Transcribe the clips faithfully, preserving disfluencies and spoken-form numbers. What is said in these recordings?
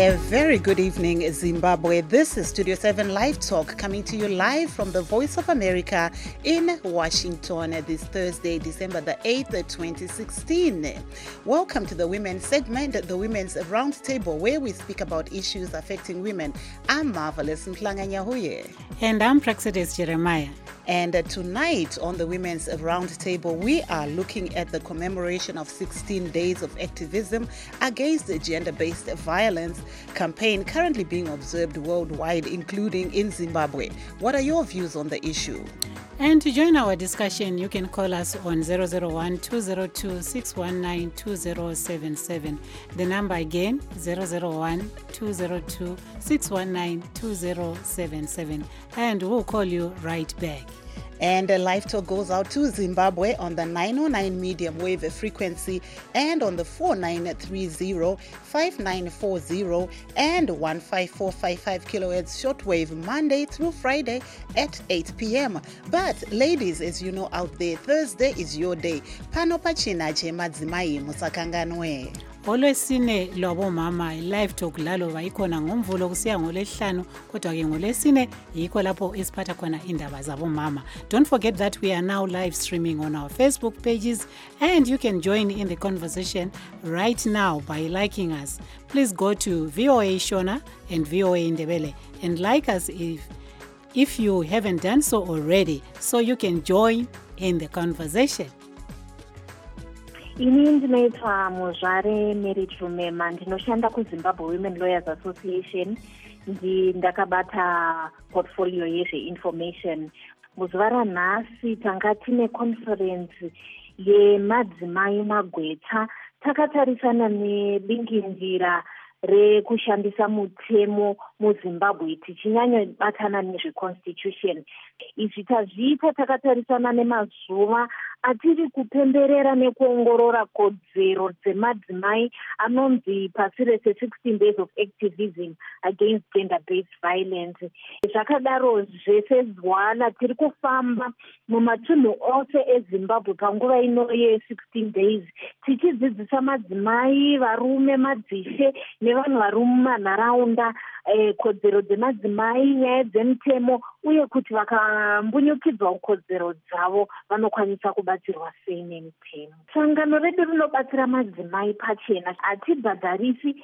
A very good evening, Zimbabwe. This is Studio seven Live Talk coming to you live from the Voice of America in Washington this Thursday, December the eighth, twenty sixteen. Welcome to the Women's segment, the Women's Roundtable, where we speak about issues affecting women. I'm Marvelous Mhlanga Nyahuye. And I'm Praxidis Jeremiah. And uh, tonight on the Women's Roundtable, we are looking at the commemoration of sixteen days of activism against gender-based violence campaign currently being observed worldwide, including in Zimbabwe. What are your views on the issue? And to join our discussion, you can call us on zero zero one, two zero two, six one nine, two zero seven seven. The number again, zero zero one, two zero two, six one nine, two zero seven seven. And we'll call you right back. And a live talk goes out to Zimbabwe on the nine oh nine medium wave frequency and on the four nine three zero, five nine four zero and one five four five five kilohertz shortwave Monday through Friday at eight p.m. But ladies, as you know out there, Thursday is your day. Pano pachina che madzimai musakanganwe. Olwesine lwabo mama live talk lalo bayikhona ngomvulo kusiya ngolesihlanu kodwa ke ngolesine yikho lapho esiphatha khona indaba zabo mama. Don't forget that we are now live streaming on our Facebook pages and you can join in the conversation right now by liking us. Please go to V O A Shona and V O A Ndebele and like us if if you haven't done so already, so you can join in the conversation. Ini ndinoitwa Muzvare Mary Chumema, ndinoshanda kuZimbabwe Women Lawyers Association. Ndi ndakabata portfolio yezveinformation. Muzuva ranhasi tanga tine conference yemadzimai magweta. Takatarisana nebinginzira rekushandisa mutemo muZimbabwe tichinyanya batana nezveconstitution. Izvi tazviita takatarisana nemazuva atiri kupemberera nekuongorora kodzero dzemadzimai anonzi pasi rese sixteen days of activism against gender-based violence. Zvakadaro zvese zwana tiri kufamba mumatunhu ose eZimbabwe panguva ino ye-sixteen days tichidzidzisa madzimai, varume, madzishe nevanhu vari mumanharaunda eh, kodzero dzemadzimai, nyaya dzemutemo uye kuti vakambunyukidzwa kodzero dzavo vanokwanisa kubatsirwa sei nemutemo. Sangano redu rinobatsira madzimai pachena, hatibhadharisi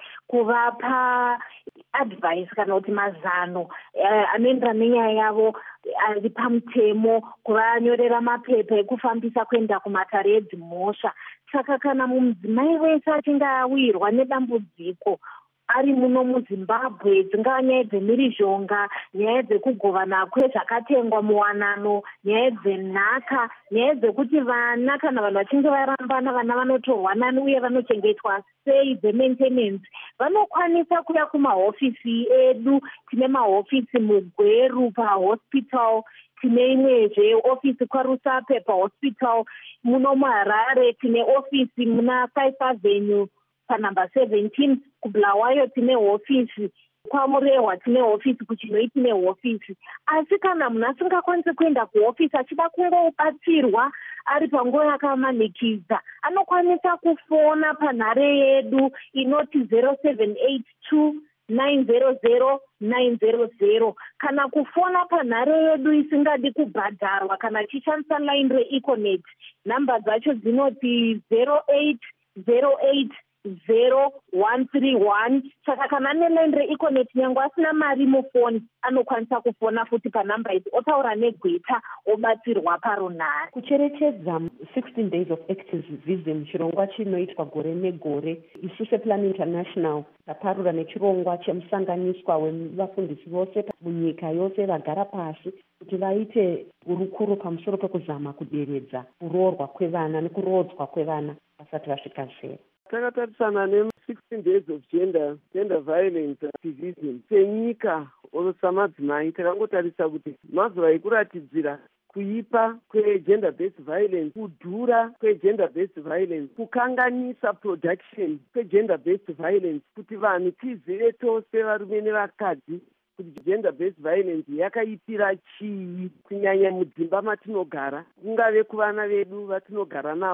kuvapa advice kana kuti mazano eh, anoenderana nenyaya yavo ari pamutemo, kuvanyorera mapepa ekufambisa kuenda kumatare edzimhosva. Saka kana mudzimai wese achinge awirwa nedambudziko ari muno muZimbabwe, dzingava nyaya dzemhirizhonga, nyaya dzekugovana kwezvakatengwa muwanano, nyaya dzenhaka, nyaya dzekuti vana kana vanhu vachinge varambana vana vanotorwa nani uye vanochengetwa sei dzemaintenance, vanokwanisa kuya kumahofisi edu. Tine mahofisi muGweru pahospital, tine imwezve ofisi kwaRusape pahospital, muno muHarare tine ofisi muna five avenue panumber seventeen, kuBulawayo tine hofisi, kwaMurehwa tine hofisi, kuChinoi tine hofisi. Asi kana munhu asingakwanisi kuenda kuhofisi achida kungobatsirwa ari panguva yakamanikidza, anokwanisa kufona panhare yedu inoti zero seven eight two nine zero zero nine zero zero, kana kufona panhare yedu isingadi kubhadharwa kana achishandisa line reEconet. Namba dzacho dzinoti zero eight zero eight zero one three one. Saka kana ane line reEconet nyange asina mari mufoni anokwanisa kufona futi panamba idzi otaura negweta obatsirwa parunhare. Kucherechedza sixteen days of activism, chirongwa chinoitwa gore negore, isu sePlan International taparura nechirongwa chemusanganiswa wevafundisi vose munyika yose vagara pasi kuti vaite urukuru pamusoro pekuzama kuderedza kuroorwa kwevana nekurodzwa kwevana vasati vasvika zero. Takatarisana ne-sixteen days of gender gender violence activism senyika samadzimai takangotarisa kuti mazuva ekuratidzira kuipa kwe-gender-based violence, kudhura kwe-gender-based violence, kukanganisa production kwe-gender-based violence, kuti vanhu tizive tose varume nevakadzi kuti gender-based violence yakaipira chii kunyanya mudzimba matinogara, kungave kuvana vedu vatinogara navo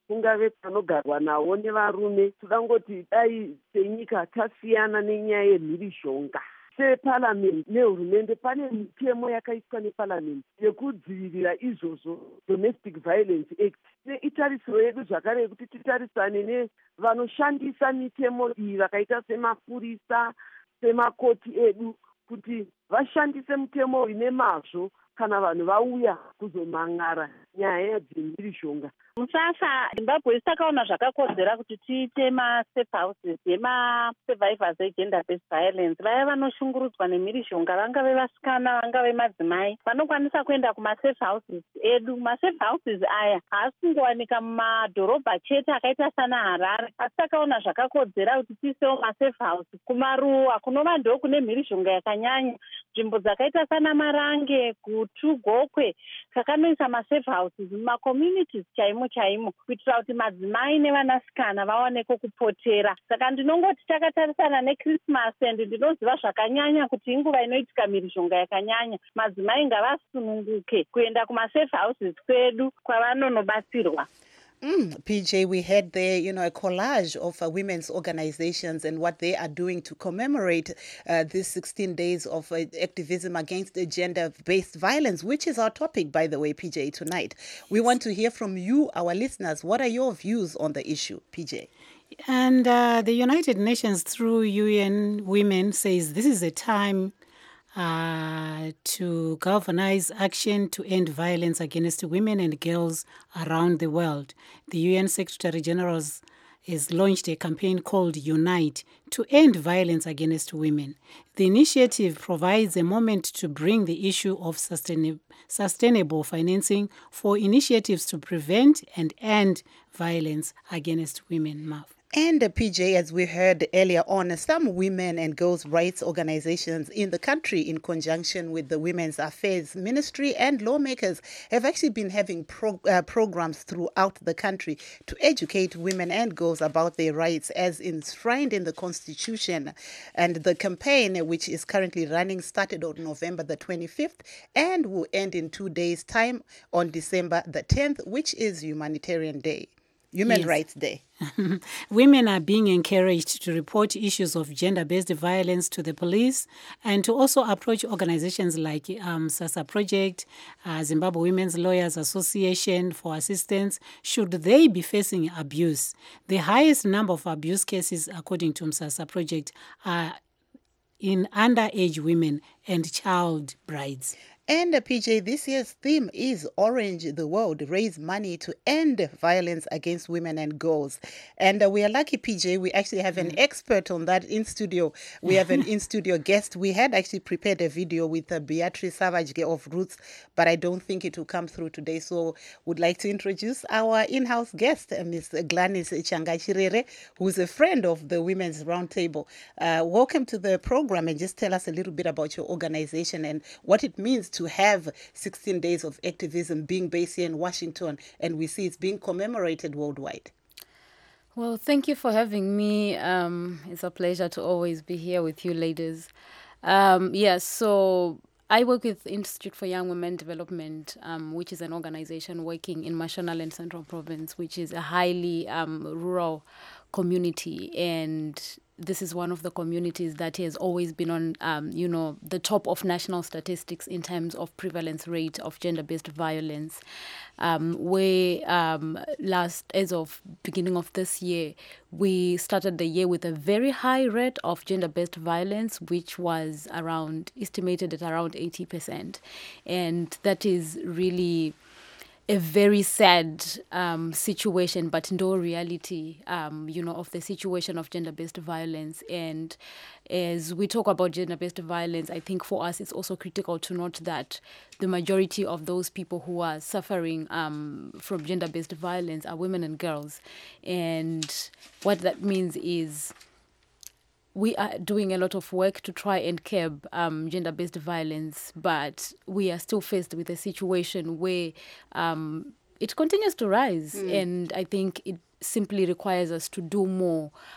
kungave panogarwa nawo nevarume, todangoti dai senyika tasiyana nenyaya yemhirishonga. Separliament nehurumende pane mitemo yakaiswa neparliament yekudzivirira izvozvo, Domestic Violence Act. Neitarisiro yedu zvakare yekuti titarisane nevanoshandisa mitemo iyi vakaita semapurisa, semakoti edu, kuti vashandise mutemo ine mazvo kana vanhu vauya kuzomang'ara nyaya dzemhirishonga. Musasa Zimbabwe takaona zvakakodzera kuti tiite ma-safe houses yema-survivors egender based violence. Vaya vanoshungurudzwa nemhirishonga, vangave vasikana, vangave madzimai, vanokwanisa kuenda kuma-safe houses edu. Ma-safe houses aya haasi kungowanika mumadhorobha chete akaita sana Harare, asi takaona zvakakodzera kuti tiisewo ma-safe house kumaruwa kunova ndo kune mhirishonga yakanyanya. Nzvimbo dzakaita sana Marange, Gutu, Gokwe, kakanoisa ma-safe houses muma-communities chaimo chaimo kuitira kuti madzimai nevanasikana vaoneko kupotera. Saka ndinongoti takatarisana neChristmas and ndinoziva zvakanyanya kuti inguva inoitika mhirishonga yakanyanya. Madzimai ngavasununguke kuenda kuma-safe houses kwedu kwavanonobatsirwa. Mm, P J, we had there, you know, a collage of uh, women's organizations and what they are doing to commemorate uh, these sixteen days of uh, activism against uh, gender-based violence, which is our topic, by the way, P J, tonight. We want to hear from you, our listeners. What are your views on the issue, P J? And uh, the United Nations, through U N Women, says this is a time Uh, to galvanize action to end violence against women and girls around the world. The U N Secretary General has launched a campaign called Unite to end violence against women. The initiative provides a moment to bring the issue of sustain- sustainable financing for initiatives to prevent and end violence against women. Marv. And uh, P J, as we heard earlier on, some women and girls' rights organizations in the country, in conjunction with the Women's Affairs Ministry and lawmakers, have actually been having pro- uh, programs throughout the country to educate women and girls about their rights as enshrined in the Constitution. And the campaign, which is currently running, started on November the twenty-fifth and will end in two days' time on December the tenth, which is Humanitarian Day. Human Yes. Rights Day. Women are being encouraged to report issues of gender-based violence to the police and to also approach organizations like um, SASA Project, uh, Zimbabwe Women's Lawyers Association for assistance should they be facing abuse. The highest number of abuse cases, according to SASA Project, are in underage women and child brides. And uh, P J, this year's theme is Orange the World, raise money to end violence against women and girls. And uh, we are lucky, P J, we actually have an expert on that in studio. We have an in-studio guest. We had actually prepared a video with uh, Beatrice Savage of Roots, but I don't think it will come through today. So would like to introduce our in-house guest, uh, Miz Gladys Changachirere, who's a friend of the Women's Roundtable. Uh, welcome to the program, and just tell us a little bit about your organization and what it means to have sixteen days of activism being based here in Washington, and we see it's being commemorated worldwide. Well, thank you for having me. Um, it's a pleasure to always be here with you ladies. Um, yes, so I work with Institute for Young Women Development, um, which is an organization working in Mashonaland Central Province, which is a highly um, rural community, and this is one of the communities that has always been on, um, you know, the top of national statistics in terms of prevalence rate of gender-based violence. Um, where um, last, as of beginning of this year, we started the year with a very high rate of gender-based violence, which was around, estimated at around eighty percent. And that is really a very sad um, situation, but no reality, um, you know, of the situation of gender-based violence. And as we talk about gender-based violence, I think for us it's also critical to note that the majority of those people who are suffering um, from gender-based violence are women and girls. And what that means is we are doing a lot of work to try and curb um, gender-based violence, but we are still faced with a situation where um, it continues to rise. Mm. And I think it simply requires us to do more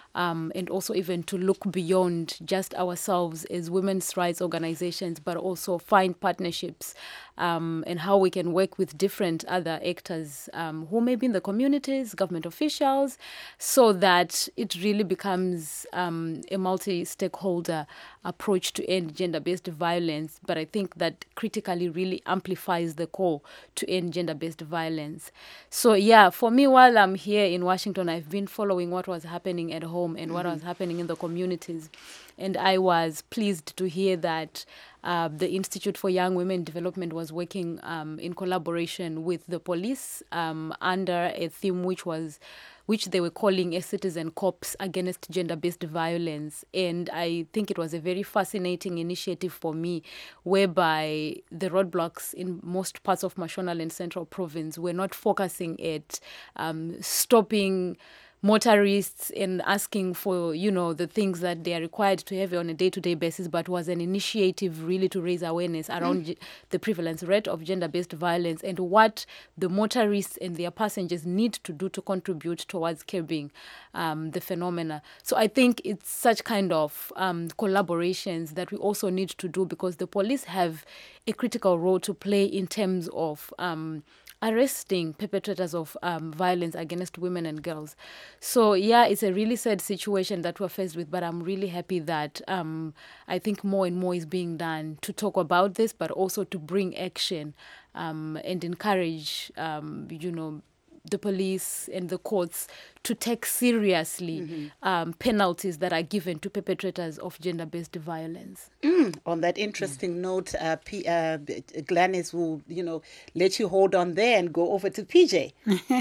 um, and also even to look beyond just ourselves as women's rights organizations, but also find partnerships um, and how we can work with different other actors um, who may be in the communities, government officials, so that it really becomes um, a multi-stakeholder approach to end gender-based violence. But I think that critically really amplifies the call to end gender-based violence. So yeah, for me, while I'm here in Washington, I've been following what was happening at home and what mm-hmm. was happening in the communities. And I was pleased to hear that uh, the Institute for Young Women Development was working um, in collaboration with the police um, under a theme which was which they were calling a citizen corps against gender-based violence. And I think it was a very fascinating initiative for me, whereby the roadblocks in most parts of Mashonaland and Central Province were not focusing at um, stopping motorists and asking for, you know, the things that they are required to have on a day-to-day basis, but was an initiative really to raise awareness around mm. the prevalence rate of gender-based violence and what the motorists and their passengers need to do to contribute towards curbing um, the phenomena. So I think it's such kind of um, collaborations that we also need to do, because the police have a critical role to play in terms of um, arresting perpetrators of um, violence against women and girls. So yeah, it's a really sad situation that we're faced with, but I'm really happy that um, I think more and more is being done to talk about this, but also to bring action um, and encourage, um, you know, the police and the courts to take seriously mm-hmm. um, penalties that are given to perpetrators of gender-based violence. Mm, on that interesting mm. note, uh, P, uh, Gladys will, you know, let you hold on there and go over to P J.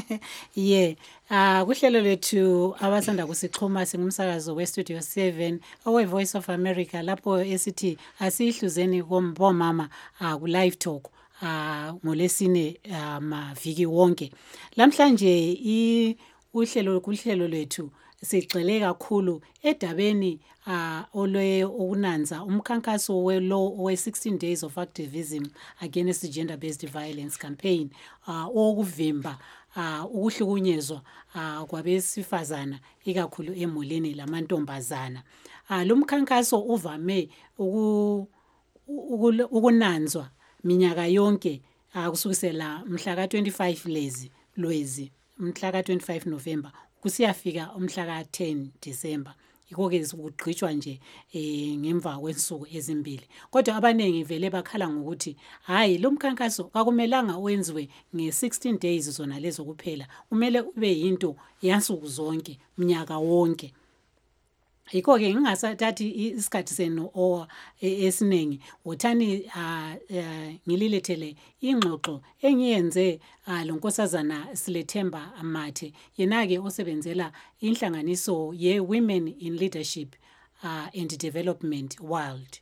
Yeah. Uh, kuhlelo lethu abasanda kusixhuma singumsakazo we-Studio seven owe-Voice of America lapho esithi asihluzeni bomama uh, ku-live talk. Uh, ngolesine uh, maviki wonke lamhlanje i uhlelo kuhlelo lethu sigxile kakhulu edabeni uh, olwe okunanza umkhankaso welo we sixteen days of activism against gender based violence campaign uh, okuvimba uh, ukuhlukunyezwa uh, kwabesifazana ikakhulu emulini lamantombazana. Uh, lo mkhankaso uvame uku, ukunanzwa minyaka yonke kusukisela mhla ka twenty-five lezi lwezi mhla ka twenty-five November kusiyafika umhla ka ten December. Yiko ke ukugqitshwa nje eh ngemva kwensuku ezimbili. Kodwa abanengi vele bakhala ngokuthi hayi lo mkhankaso akumelanga wenziwe nge sixteen days zona lezo kuphela. Kumele ube yinto yansuku zonke mnyaka wonke. Yiko ke ngingasathathi isikhathi senu o esinengi uthani ngililethele ingxoxo engiyenze lonkosazana Silethemba Mathe yena ke osebenzela inhlanganiso ye Women in Leadership uh, and Development World.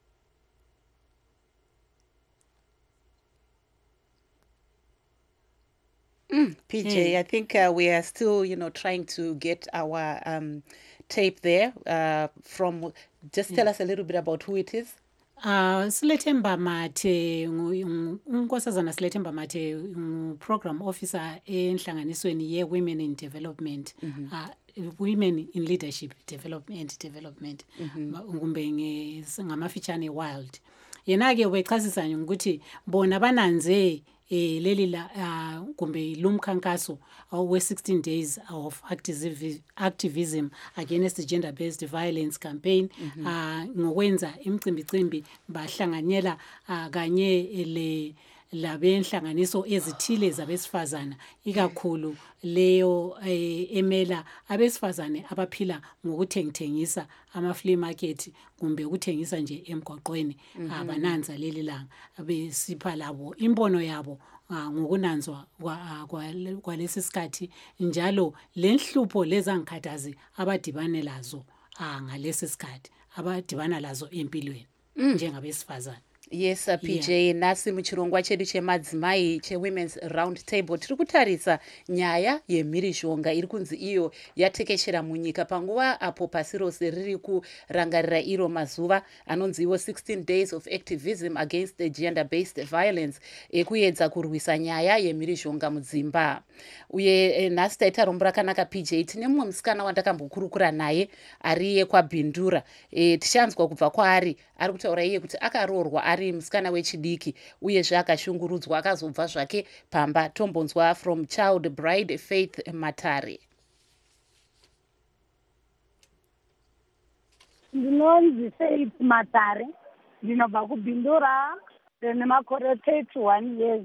Mm, P J, Yeah. I think uh, we are still, you know, trying to get our um, tape there uh, from, just tell us a little bit about who it is. Uh, Silethemba Mathe unkosazana Silethemba Mathe program officer enhlanganisweni ye Women in Development mm-hmm. uh, Women in Leadership Development Development kumbe ngamafitshane Wild. Yena ke wechasisa ukuthi bona bananze eh leli la uh, kumbe lumkhankaso we sixteen days of activism, activism against the gender based violence campaign mm-hmm. uh, ngokwenza imicimbi bahlanganyela uh, kanye le labenhlanganiso ezithile zabesifazana ikakhulu leyo eh, emela abesifazane abaphila ngokuthengithengisa ama flea market kumbe ukuthengisa nje emgwaqweni mm-hmm. abananza leli langa abesipha labo imbono yabo uh, ngokunanzwa kwalesi sikhathi njalo lenhlupho lezangikhathazi abadibane lazo uh, ngalesi sikhathi abadibana lazo empilweni mm. njengabesifazane. Yes, uh, P J, yeah. Nasi muchirongwa chedu chemadzimai chewomen's round table tiri kutarisa nyaya yemhirizhonga iri kunzi iyo yatekeshera munyika panguva apo pasi rose riri kurangarira iro mazuva anonzi iwo sixteen days of activism against the gender-based violence ekuedza kurwisa nyaya yemhirizhonga mudzimba. Uye eh, nhasi taita rombo rakanaka P J, tine mumwe musikana wandakambokurukura naye ari yekwabhindura. E, tichanzwa kubva kwaari ari kutaura iye kuti akaroorwa ari musikana wechidiki uyezve akashungurudzwa akazobva zvake pamba. Tombonzwa from Child Bride Faith Matare. Ndinonzi Faith Matare, ndinobva kubhindura, ndine makore thirty-one years.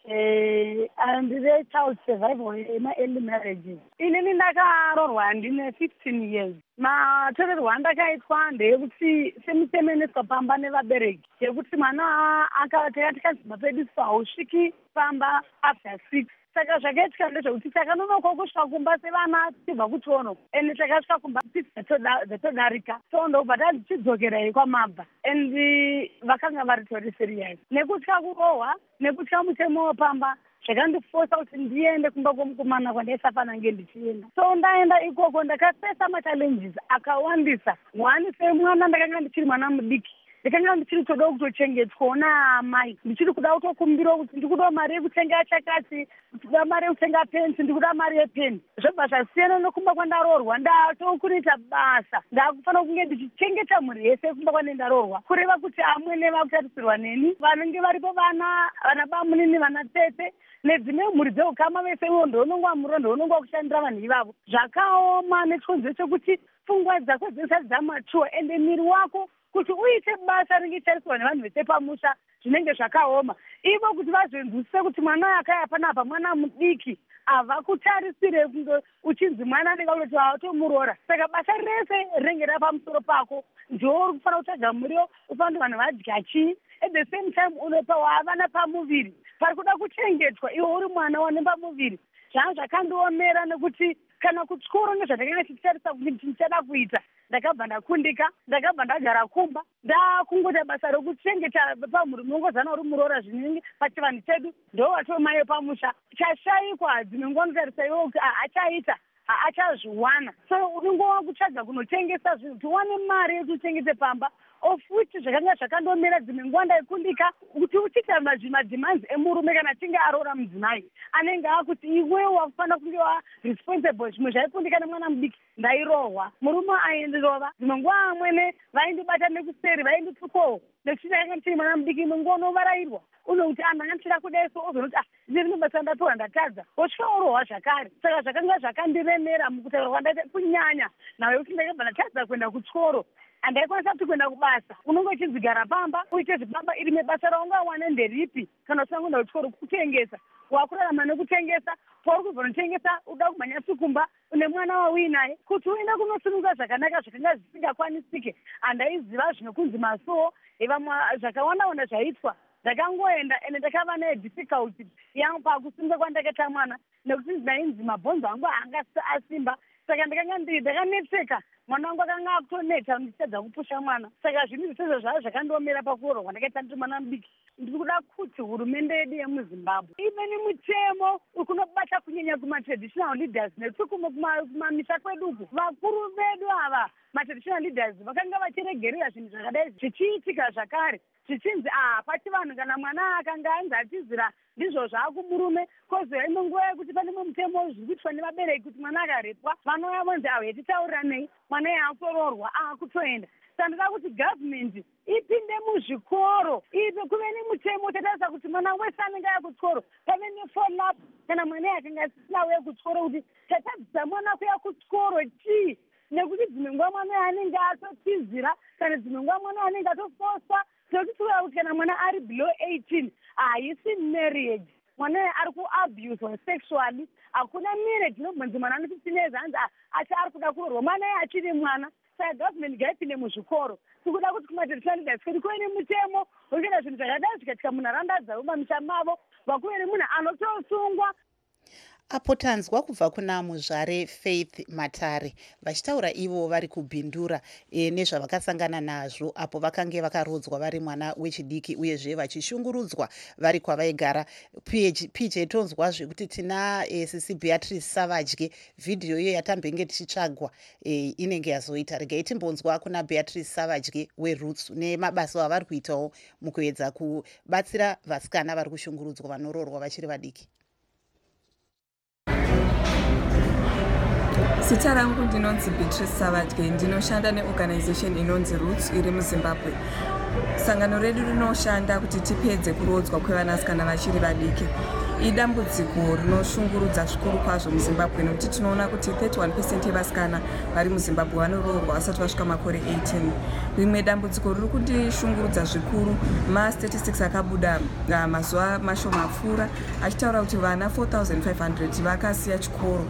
Eh, ndine child survival ema-early marriages. Inini ndakaroorwa ndine fifteen years. Matorerwo andakaitwa ndeyekuti semitemeneswa pamba nevabereki yekuti mwana akati kadzimba pedu hausviki pamba after six. Saka zvakaitika ndezvekuti takanonoka kusvika kumba sevana tichibva kutono ende takasvika kumba dzatodarika so ndobva tichidzokera kwamabva and vakanga vari tori serious nekutya kurohwa nekutya mutemo wepamba zvakandifosa kuti ndiende kumba kwomukomana kwandaisafanange ndichienda. So ndaenda ikoko ndakafesa machallenges akawandisa. One semwana ndakanga ndichiri mwana mudiki, ndakanga ndichiri toda kutochengetwa naamai, ndichiri kuda kutokumbira kuti ndikuda mari yekutenga chakati, ndikuda mari yekutenga pensi, ndikuda mari yepeni. Zvobva zvasiyana nokumba kwandaroorwa. Ndatokuita basa, ndakufanira kunge ndichichengeta mhuri yese kumba kwanendaroorwa, kureva kuti amwene vakutarisirwa neni vanenge varipo vana vana bamunini vana tete nedzimwe mhuri dzeukama vese iwo ndounonga muro ndounonga kushandira vanhu ivavo. Zvakaoma nechikonzero chekuti pfungwa dzako dzisati dzamachuwa ende miri wako kuti uite basa ringe tariswa nevanhu vese pamusha zvinenge zvakaoma. Ivo kuti vazvenzwisise kuti mwana akaya panapa mwana mudiki havakutarisire kunge uchinzi mwana anenge kuti hautomuroora. Saka basa rese rinenge rapamusoro pako ndiwo uri kufanira kutsvaga muriwo ufanira vanhu vadya chii. At the same time unopa wavana pamuviri pari kuda kuchengetwa iwe uri mwana wane pamuviri. Zvanga zvakandiomera nekuti kana kutyoro nezvandakanga chitarisa kuti ndichada kuita ndakabva ndakundika, ndakabva ndagara kumba, ndakungota basa rokuchengeta pamhuri munongozana uri muroora zvinenge pachivanhu chedu ndo watomai pamusha. Chashayikwa dzinongonotarisa iwo kuti achaita achazviwana. So unongova kutsvaga kunotengesa zvinhu tiwane mari yekuchengete pamba of which zvakanga zvakandomera dzimwe nguva ndaikundika kuti uchita madhimanzi emurume kana achinge aroora mudzimai anenge akuti iwe wakufanira kunge waresponsible. Zvimwe zvaikundika nemwana mudiki ndairohwa, murume aindrova, dzimwe nguva amwene vaindibata nekuseri vainditukowo nekuti ndakanga ndichiri mwana mudiki. Imwe nguva unovarairwa unokuti anhu angandichira kudai so ozonoti ah ndiri nobasa ndatora ndatadza osvika orohwa zvakare. Saka zvakanga zvakandiremera mukutaura kwandaita kunyanya nawe kuti ndakabva ndatadza kuenda kutyoro andaikwanisa kuti kuenda kubasa. Unonge uchizigara pamba uite zvipamba iri mebasa raungawane nderipi kana usina kuenda kutyoro kutengesa wakurarama nekutengesa pauri kubva unotengesa uda kumhanya sikumba une mwana wauyi naye kuti uende kunosununga zvakanaka zvakanga zvisingakwanisike. Handaiziva zvinokunzi masuo ivamwe zvakawanda wanda zvaitwa ndakangoenda ende ndakava nedifficulty yangu pakusununga kwandakaita mwana nekuti ndainzi mabhonzo angu anga asimba. Saka ndakanga ndakanetseka, mwana wangu akanga akutoneta ndichitadza kupusha mwana. Saka zvinhu zvisezvo zvavo zvakandiomera pakuroorwa ndakaita ndiri mwana mudiki. Ndiri kuda kuti hurumende yedu yemuzimbabwe ive nemutemo kunobata kunyanya kumatraditional leaders nekuti kumamisha kweduku vakuru vedu ava matraditional leaders vakanga vachiregerera zvinhu zvakadai zvichiitika zvakare zvichinzi ah pati vanhu kana mwana akanga anzi atizira ndizvo zvakumurume kozoya imwe nguva yekuti pane mwe mutemo zviri kuitwa nevabereki kuti mwana akarepwa vanouya vonzi aho yatitauriranei mwana yaakoroorwa aakutoenda. Sandida kuti government ipinde muzvikoro ipe kuve nemutemo tatarisa kuti mwana wese anenge akutyoro pave nefollow up kana mwana yakanga asisina uya kutyoro kuti tatadzisa mwana kuya kutyoro chii nekuti dzimwe nguva mwana anenge atotizira kana dzimwe nguva mwana anenge atofosa nekuti tiuya kuti kana mwana ari below eighteen haisi marriage mwana ari kuabuse sexually hakuna marriage inobvunzi mwana ane fifteen years hanzi achi ari kuda kuroorwa mwana ye achiri mwana. Saka government ngaipinde muzvikoro tikuda kuti kumatraditional leaders kuti kuve nemutemo wekuita zvinhu zvakadai zvikatika munharaunda dzavo mamisha mavo vakuve nemunhu anotosungwa. apo tanzwa kubva kuna muzvare Faith Matare vachitaura ivo vari kubhindura e, nezvavakasangana nazvo apo vakange vakarodzwa vari mwana wechidiki uyezve vachishungurudzwa vari kwavaigara. P J tonzwa zvekuti tina e, sisi Beatrice Savage vhidhiyo iyo yatambenge tichitsvagwa e, inenge yazoita. Regai timbonzwa kuna Beatrice Savage weRoots nemabasa avari kuitawo mukuedza kubatsira vasikana vari kushungurudzwa vanoroorwa vachiri vadiki. Zita rangu ndinonzi Beatrice Savage, ndinoshanda neorganization inonzi Roots iri muZimbabwe. Sangano redu rinoshanda kuti tipedze kurodzwa kwevanasikana vachiri vadiki. Idambudziko rinoshungurudza zvikuru kwazvo muZimbabwe nokuti tinoona kuti thirty-one percent yevasikana vari muZimbabwe vanoroorwa vasati vasvika makore eighteen. Rimwe dambudziko riri kutishungurudza zvikuru mastatistics akabuda uh, mazuva mashoma apfuura achitaura kuti vana four thousand five hundred vakasiya chikoro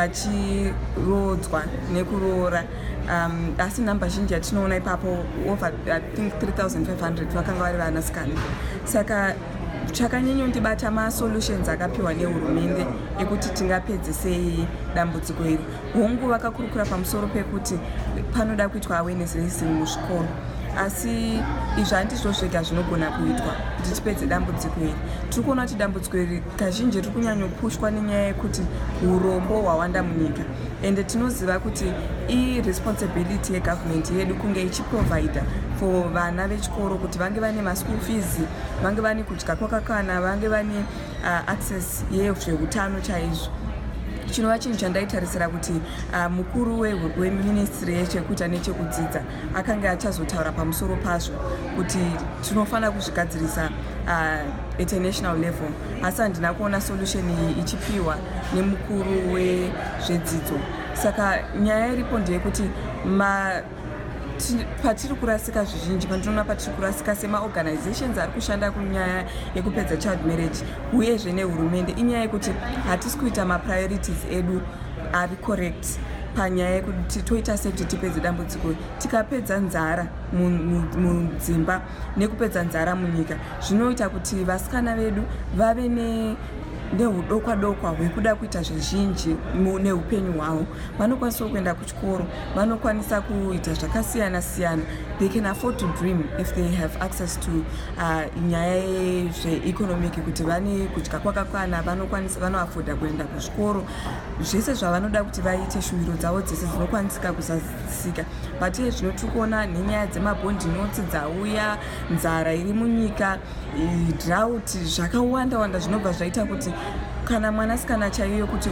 vachirodzwa nekuroora. Um, asi namba zhinji yatinoona ipapo over I think three thousand five hundred vakanga vari vanasikana. Saka chakanyanyondibata masolutions akapiwa nehurumende ekuti tingapedze sei dambudziko iri. Hongu vakakurukura pamusoro pekuti panoda kuitwa awareness raising muzvikoro, asi izvi handizvo zvega zvinogona kuitwa kuti tipedze dambudziko iri. Tiri kuona kuti dambudziko iri kazhinji riri kunyanyopushwa nenyaya yekuti urombo hwawanda munyika, ende tinoziva kuti iresponsibility yegovernment yedu kunge ichiprovida for vana vechikoro kuti vange vane maschool fees, vange vane kudya kwakakwana, vange vane uh, access yezveutano chaizvo. Chinova chinhu chandaitarisira kuti uh, mukuru weministry yechekuita nechekudzidza akanga achazotaura pamusoro pazvo kuti tinofanira kuzvigadzirisa uh, international level, asi handina kuona solution iyi ichipiwa nemukuru wezvedzidzo. Saka nyaya iripo ndeyekuti ma patiri kurasika zvizhinji pandinoona patiri kurasika semaorganizations ari kushanda kunyaya yekupedza child marriage uyezve nehurumende inyaya yekuti hatisi kuita mapriorities edu ari correct panyaya yekuti toita sekuti tipedze dambudziko. Tikapedza nzara mudzimba nekupedza nzara munyika zvinoita kuti vasikana vedu vave ne nehudokwa dokwa hwekuda kuita zvizhinji neupenyu hwavo. Vanokwanisa kuenda kuchikoro, vanokwanisa kuita zvakasiyana siyana. They can afford to dream if they have access to uh, nyaya yezveeconomic, kuti vane kudya kwakakwana, vanokwanisa vanoafoda kuenda kuzvikoro. Zvese zvavanoda kuti vaite shuviro dzavo dzese dzinokwanisika kuzadzisika. But iye zvinotukuona nenyaya dzemabhondi notsi dzauya, nzara iri munyika, drought, zvakawanda wanda zvinobva zvaita kuti kana mwanasikana chaiyo kuti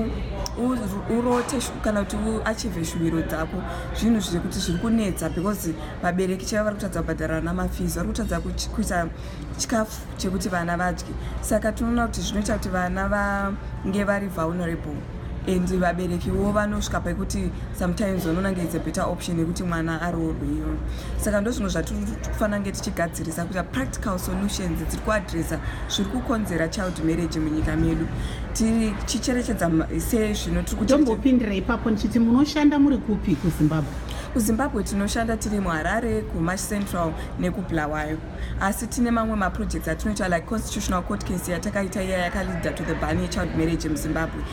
urote kana kuti uachieve shuviro dzako zvinhu zviri kuti zviri kunetsa, because vabereki chaivo vari kutadza kubhadhara namafizi, vari kutadza kuita chikafu chekuti vana vadye. Saka tinoona kuti zvinoita kuti vana vange vari vulnerable, and vaberekiwo vanosvika pekuti sometimes unoona nge it's a better option yekuti mwana aroorwe iyo. Saka ndo zvinhu zvatinofanira nge tichigadzirisa kuita practical solutions dziri kuadresa zviri kukonzera child marriage munyika medu, tichicherechedza sezvino tiri kuti tombopindira ipapo ndichiti munoshanda muri kupi kuZimbabwe? kuZimbabwe tinoshanda tiri muHarare, kuMarsh Central nekubulawayo, asi tine mamwe maprojects atinoita like constitutional court case yatakaita iya yakalida to the ban yechild marriage muZimbabwe.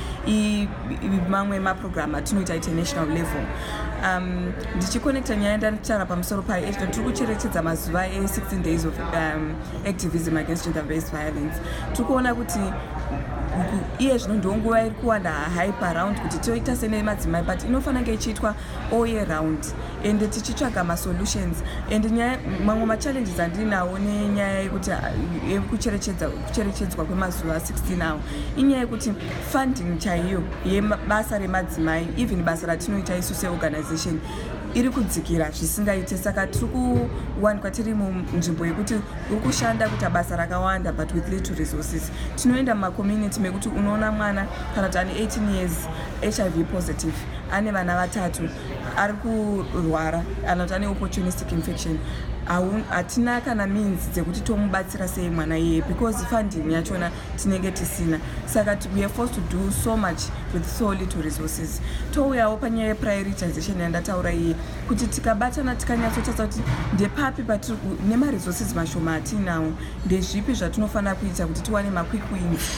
Mamwe maprogram atinoita international level. Um, ndichikonekta nyaya ndataura pamusoro payo tiri kucherechedza mazuva e-sixteen days of um, activism against gender based violence. Tiri kuona kuti iye zvino ndo nguva iri kuwanda hype around kuti toita sene madzimai, but inofanira kunge ichiitwa all year round ende tichitsvaga masolutions. And nyaya mamwe machallenges andinawo nenyaya yekuti kucherechedzwa kwemazuva sixteen awo inyaya yekuti funding chaiyo yebasa remadzimai, even basa ratinoita isu seorganization, iri kudzikira zvisingaite. Saka tiri kuwanikwa tiri munzvimbo yekuti uri kushanda kuita basa rakawanda but with little resources. Tinoenda mumakommunity mekuti unoona mwana kana kuti ane eighteen years H I V positive, ane vana vatatu, ari kurwara, kana kuti ane opportunistic infection, hatina kana means dzekuti tomubatsira sei mwana iye because funding yachona tinenge tisina. Saka we are forced to do so much with so little resources. Touyawo panyaya yeprioritization yandataura iye kuti tikabatana tikanyatsotarisa kuti ndepapi patiri nemaresources mashoma atinawo, ndezvipi zvatinofanira kuita kuti tiwane maquick wins.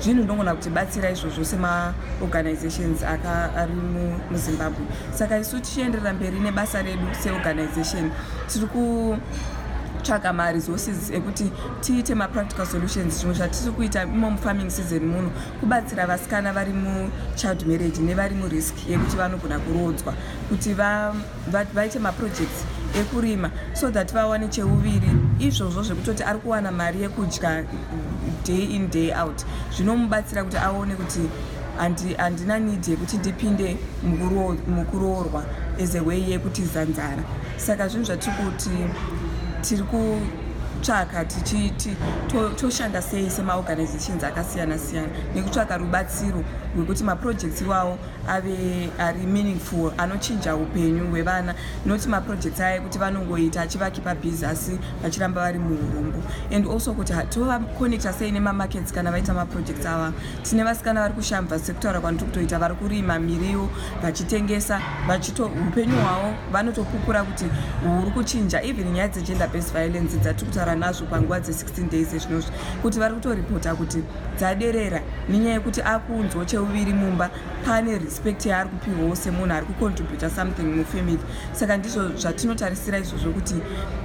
zvinhu ndongona kuti batsira izvozvo sema-organizations aka ari muzimbabwe. Saka isu tichienderera mberi nebasa redu seorganization tiri kutsvaga ma-resources ekuti tiite ma-practical solutions. Zvimwe zvatiri kuita imo mu-farming season muno kubatsira vasikana vari mu-child marriage nevari mu-risk yekuti vanogona kurodzwa kuti vaite ma-projects ekurima so that vawane cheuviri. Izvozvo zvekutoti ari kuwana mari yekudya day in day out zvinomubatsira kuti aone kuti handina need yekuti ndipinde mukuroorwa as a way yekuti zanzara. Saka zvinhu zvatiri kuti tiri kutsvaka toshanda sei sema-organizations akasiyana siyana nekutsvaka rubatsiro rwekuti ma-projects iwawo ave ari meaningful anochinja upenyu hwevana, noti ma-projects aya kuti vanongoita achivakipa bhizi asi vachiramba vari muurombo. And also kuti tovaconnecta sei nema-markets kana vaita ma-projects ava. Tine vasikana vari kushamva sekutaura kwandiri kutoita vari kurima miriwo vachitengesa upenyu hwavo vanotopupura kuti huri kuchinja. Even nyaya dze-gender based violence dzatiri kutaura nazvo panguva dze-sixteen days ezvinozvi kuti vari kutoripota kuti dzaderera nenyaya yekuti akunzwa cheuviri mumba pane respect yaari kupiwawo semunhu ari kucontributa something mufamily. Saka ndizvo zvatinotarisira izvozvo kuti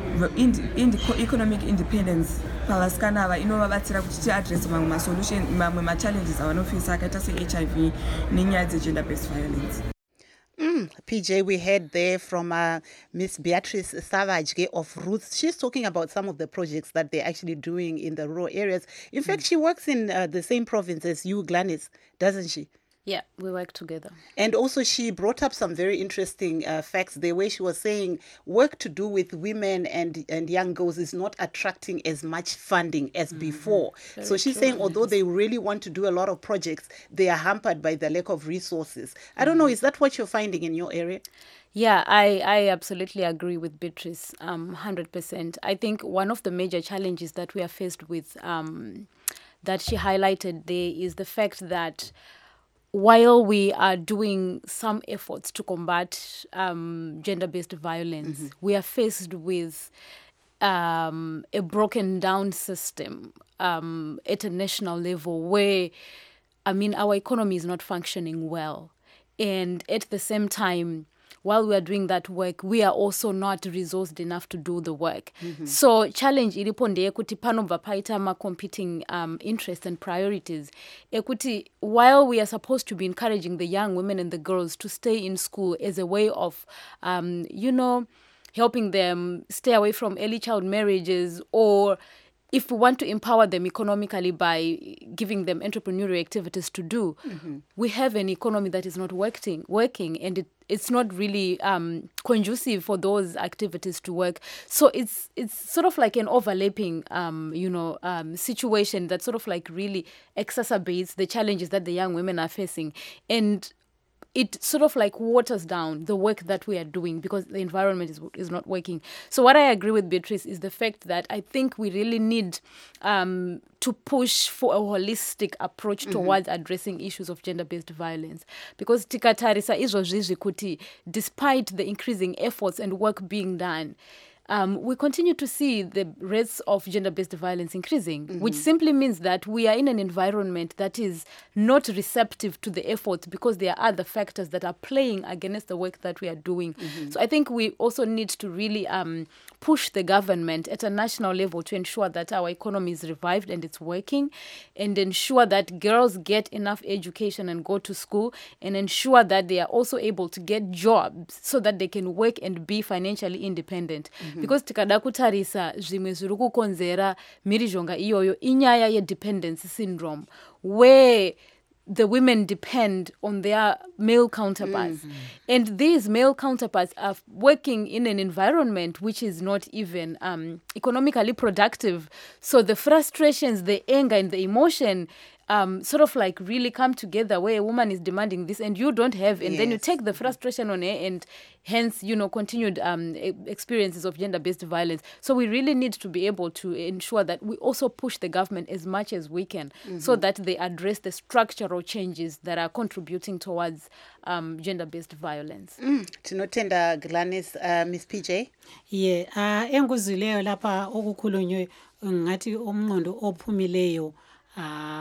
economic independence pavasikana ava inovabatsira kuti tiadress mamwe masolution mamwe machallenges avanofisa akaita se-H I V nenyaya dze-gender based violence. Mm, P J, we heard there from uh, Miss Beatrice Savage of Roots. She's talking about some of the projects that they're actually doing in the rural areas. In fact, mm. she works in uh, the same province as you, Gladys, doesn't she? Yeah, we work together. And also she brought up some very interesting uh, facts the way she was saying work to do with women and, and young girls is not attracting as much funding as mm-hmm. before. Very so she's true, saying although yes. they really want to do a lot of projects, they are hampered by the lack of resources. I don't mm-hmm. know, is that what you're finding in your area? Yeah, I, I absolutely agree with Beatrice, um, one hundred percent. I think one of the major challenges that we are faced with um, that she highlighted there is the fact that while we are doing some efforts to combat um, gender-based violence, mm-hmm. we are faced with um, a broken down system um, at a national level where, I mean, our economy is not functioning well. And at the same time, while we are doing that work, we are also not resourced enough to do the work. Mm-hmm. So challenge ilipo ndiye kuti panobva paita ma competing um, interests and priorities. Ekuti while we are supposed to be encouraging the young women and the girls to stay in school as a way of, um, you know, helping them stay away from early child marriages, or if we want to empower them economically by giving them entrepreneurial activities to do, mm-hmm. we have an economy that is not working, working and it, it's not really um, conducive for those activities to work. So it's it's sort of like an overlapping, um, you know, um, situation that sort of like really exacerbates the challenges that the young women are facing. And it sort of like waters down the work that we are doing because the environment is is not working. So what I agree with Beatrice is the fact that I think we really need um, to push for a holistic approach mm-hmm. towards addressing issues of gender-based violence. Because tikatarisa izvozvizvi kuti despite the increasing efforts and work being done, Um, we continue to see the rates of gender-based violence increasing, mm-hmm. which simply means that we are in an environment that is not receptive to the efforts because there are other factors that are playing against the work that we are doing. Mm-hmm. So I think we also need to really um, push the government at a national level to ensure that our economy is revived and it's working, and ensure that girls get enough education and go to school, and ensure that they are also able to get jobs so that they can work and be financially independent. Mm-hmm. Because tikada kutarisa zvimwe zviri kukonzera mhirizhonga iyoyo inyaya ye-dependence syndrome, where the women depend on their male counterparts. Mm-hmm. And these male counterparts are working in an environment which is not even um, economically productive. So the frustrations, the anger, and the emotion Um, sort of like really come together where a woman is demanding this and you don't have, and yes. then you take the frustration on her, and hence, you know, continued um, experiences of gender-based violence. So we really need to be able to ensure that we also push the government as much as we can, mm-hmm. so that they address the structural changes that are contributing towards um, gender-based violence. Mm. Tinotenda Gladys, uh, Miss P J. Yeah, uh, enguzwileyo lapha okukhulunywe ngathi umnqondo ophumileyo uh,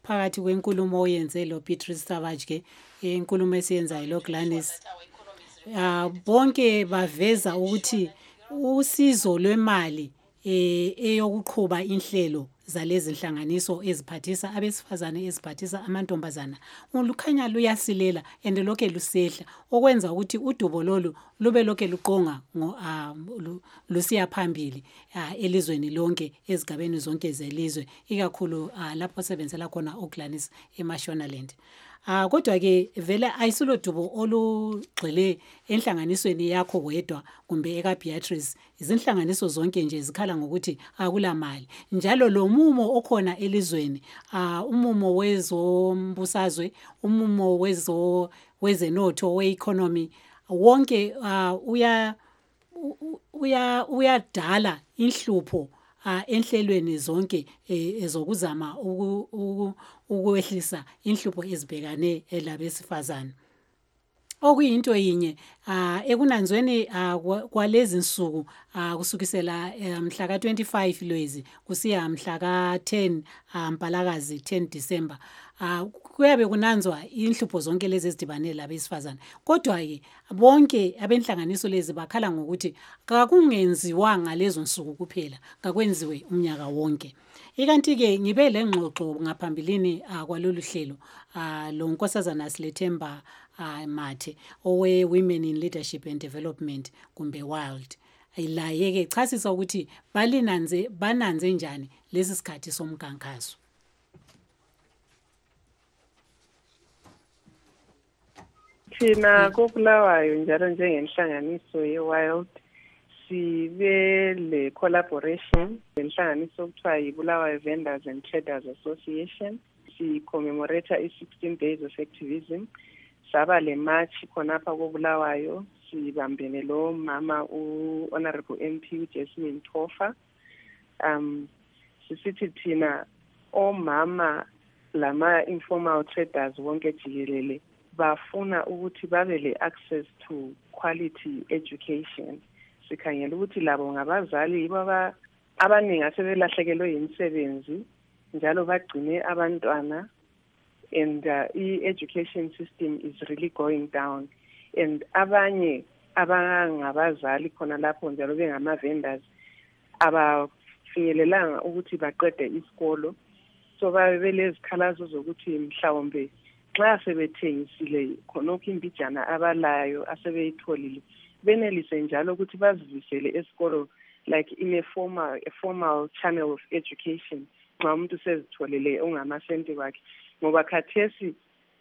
phakathi kwenkulumo oyenze lo Beatrice Savage ke inkulumo esiyenzayo lo Gladys uh, bonke baveza ukuthi usizo lwemali eh eyokuqhuba inhlelo zalezi nhlanganiso eziphathisa abesifazane eziphathisa amantombazana ulukhanya luyasilela ende lokho lusehla okwenza ukuthi udubo lolu lube lokho luqonga ngo uh, lusiya phambili uh, elizweni lonke ezigabeni zonke zelizwe ikakhulu uh, lapho sebenzela khona uGladys eMashonaland. Ah kodwa ke vele ayisilo dubo olugxile enhlanganisweni yakho wedwa kumbe eka Beatrice izinhlanganiso zonke nje zikhala ngokuthi akula mali njalo lo mumo okhona elizweni ah umumo wezombusazwe umumo wezo wezenotho we-economy wonke uh, uya uya uyadala inhlupho Uh, enhlelweni zonke eh, ezokuzama ukwehlisa inhlupho ezibhekane labesifazana okuyinto yinye uh, ekunanzweni uh, kwalezi nsuku uh, kusukisela mhla ka twenty-five lwezi kusiya mhla ka ten uh, Mpalakazi ten December uh, kuyabe kunanzwa inhlupho zonke lezi ezidibane labesifazana kodwa ke bonke abenhlanganiso lezi bakhala ngokuthi kakungenziwanga lezo nsuku kuphela kakwenziwe umnyaka wonke ikanti ke ngibe lengxoxo ngaphambilini uh, kwalolu hlelo uh, lo nkosazana Silethemba uh, Mathe owe Women in Leadership and Development kumbe WILD la yeke chasisa ukuthi balinanze bananze njani lesi sikhathi somkankaso. Thina koBulawayo njalo njengenhlanganiso ye-WILD sibe le collaboration lenhlanganiso okuthiwa yi-Bulawayo Vendors and Traders Association si commemorate i-sixteen days of activism saba le march khonapha koBulawayo sibambene lo mama u-Honorable M P uJasmine Thofa um sisithi thina omama lama informal traders wonke jikelele bafuna ukuthi babe le access to quality education sikhangela ukuthi labo ngabazali baba abaningi asebelahlekelwe imisebenzi njalo bagcine abantwana and uh, i-education system is really going down and abanye abangabazali khona lapho njalo bengama-vendors abafinyelelanga ukuthi baqede isikolo so babe lezikhalazo zokuthi mhlawumbe xa sebethengisile khonokho imbijana abalayo asebeyitholile benelise njalo ukuthi bazivisele esikolo like in a formal a formal channel of education xa umuntu sezitholele ongamasenti wakhe ngoba khathesi